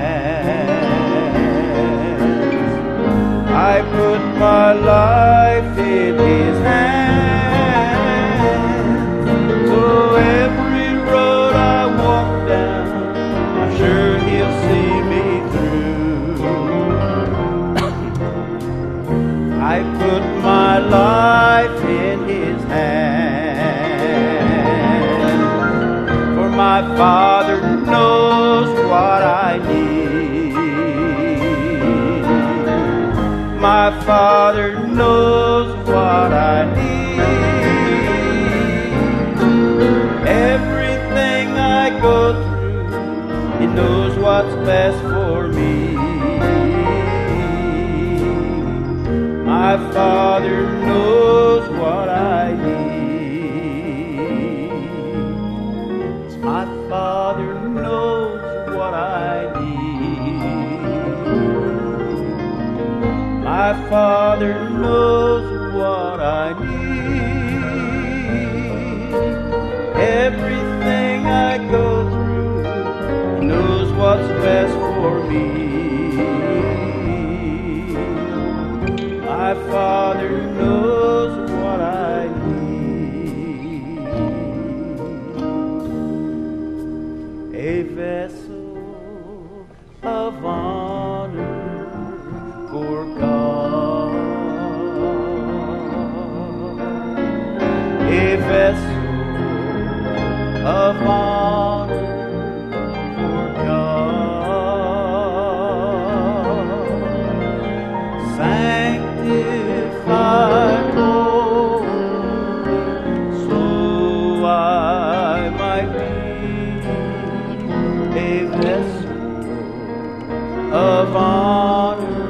hands. I put my life in His hands. So every road I walk down, I'm sure He'll see me through. I put my life in His hands. For my Father knows what I need. My Father knows what I need. Everything I go through, He knows what's best for me. My Father knows what I need. My Father knows what I need. My Father knows what I need. Everything I go through, He knows what's best for me. My Father knows what I need. A vessel of honor for God. A vessel of honor for God. Sanctified, Lord, so I might be a vessel of honor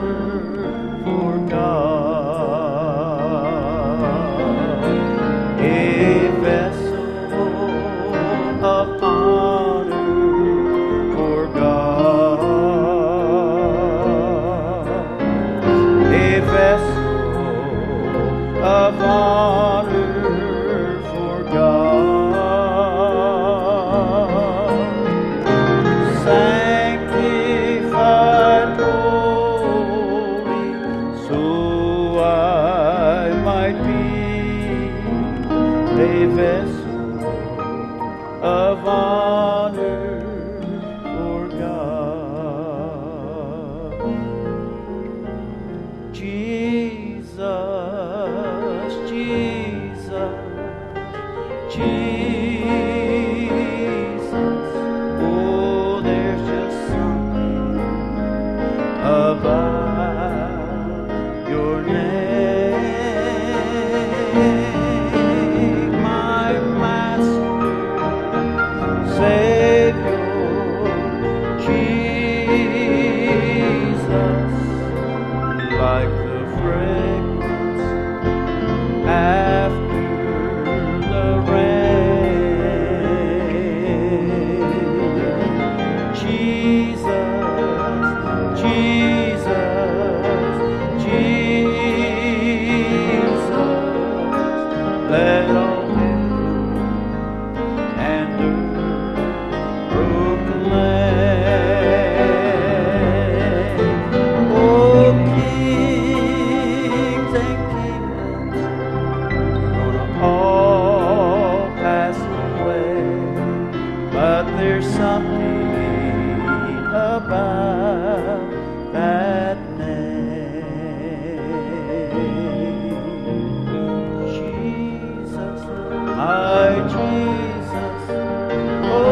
about your name, my Master, Savior, Jesus, like the fragrance after the rain. Jesus, Jesus, Jesus, let all heaven and earth proclaim. Oh, kings and kingdoms gonna all pass away, but there's something about that name. Jesus, my Jesus, oh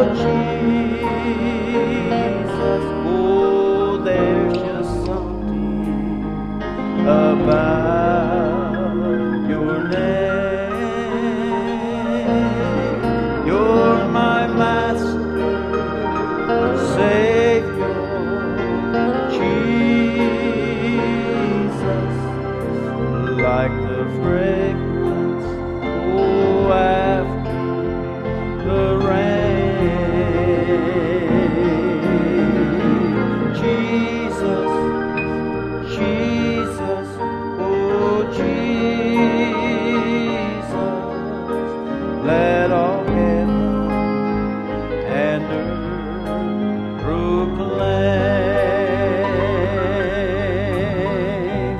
Jesus, oh there's just something about your name. You're my Master, Savior, Jesus, like the fragrance, oh, after the rain. Jesus, Jesus, oh, Jesus, let all heaven and earth proclaim.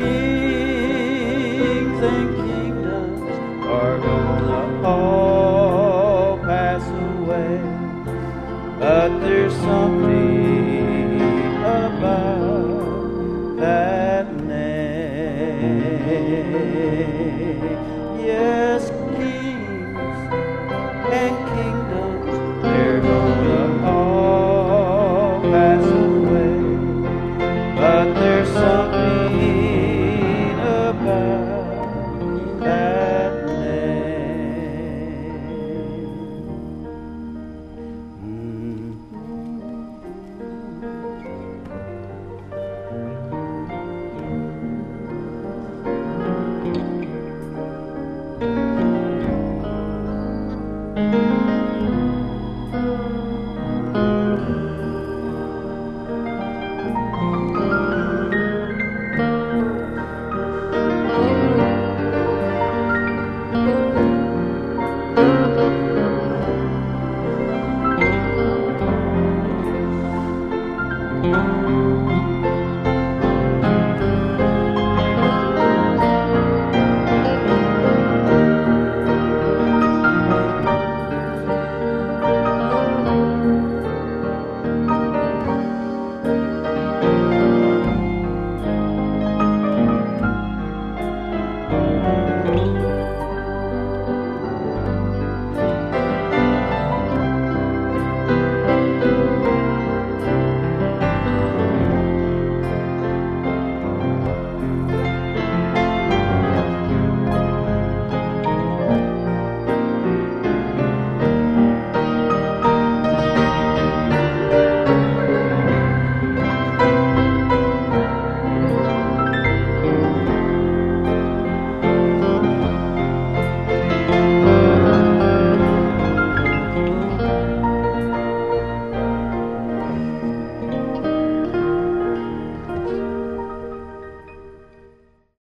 Kings and kingdoms are gonna all pass away, but there's something about that name. Yes, kings and kingdoms, they're gonna all pass away, but there's something about that name.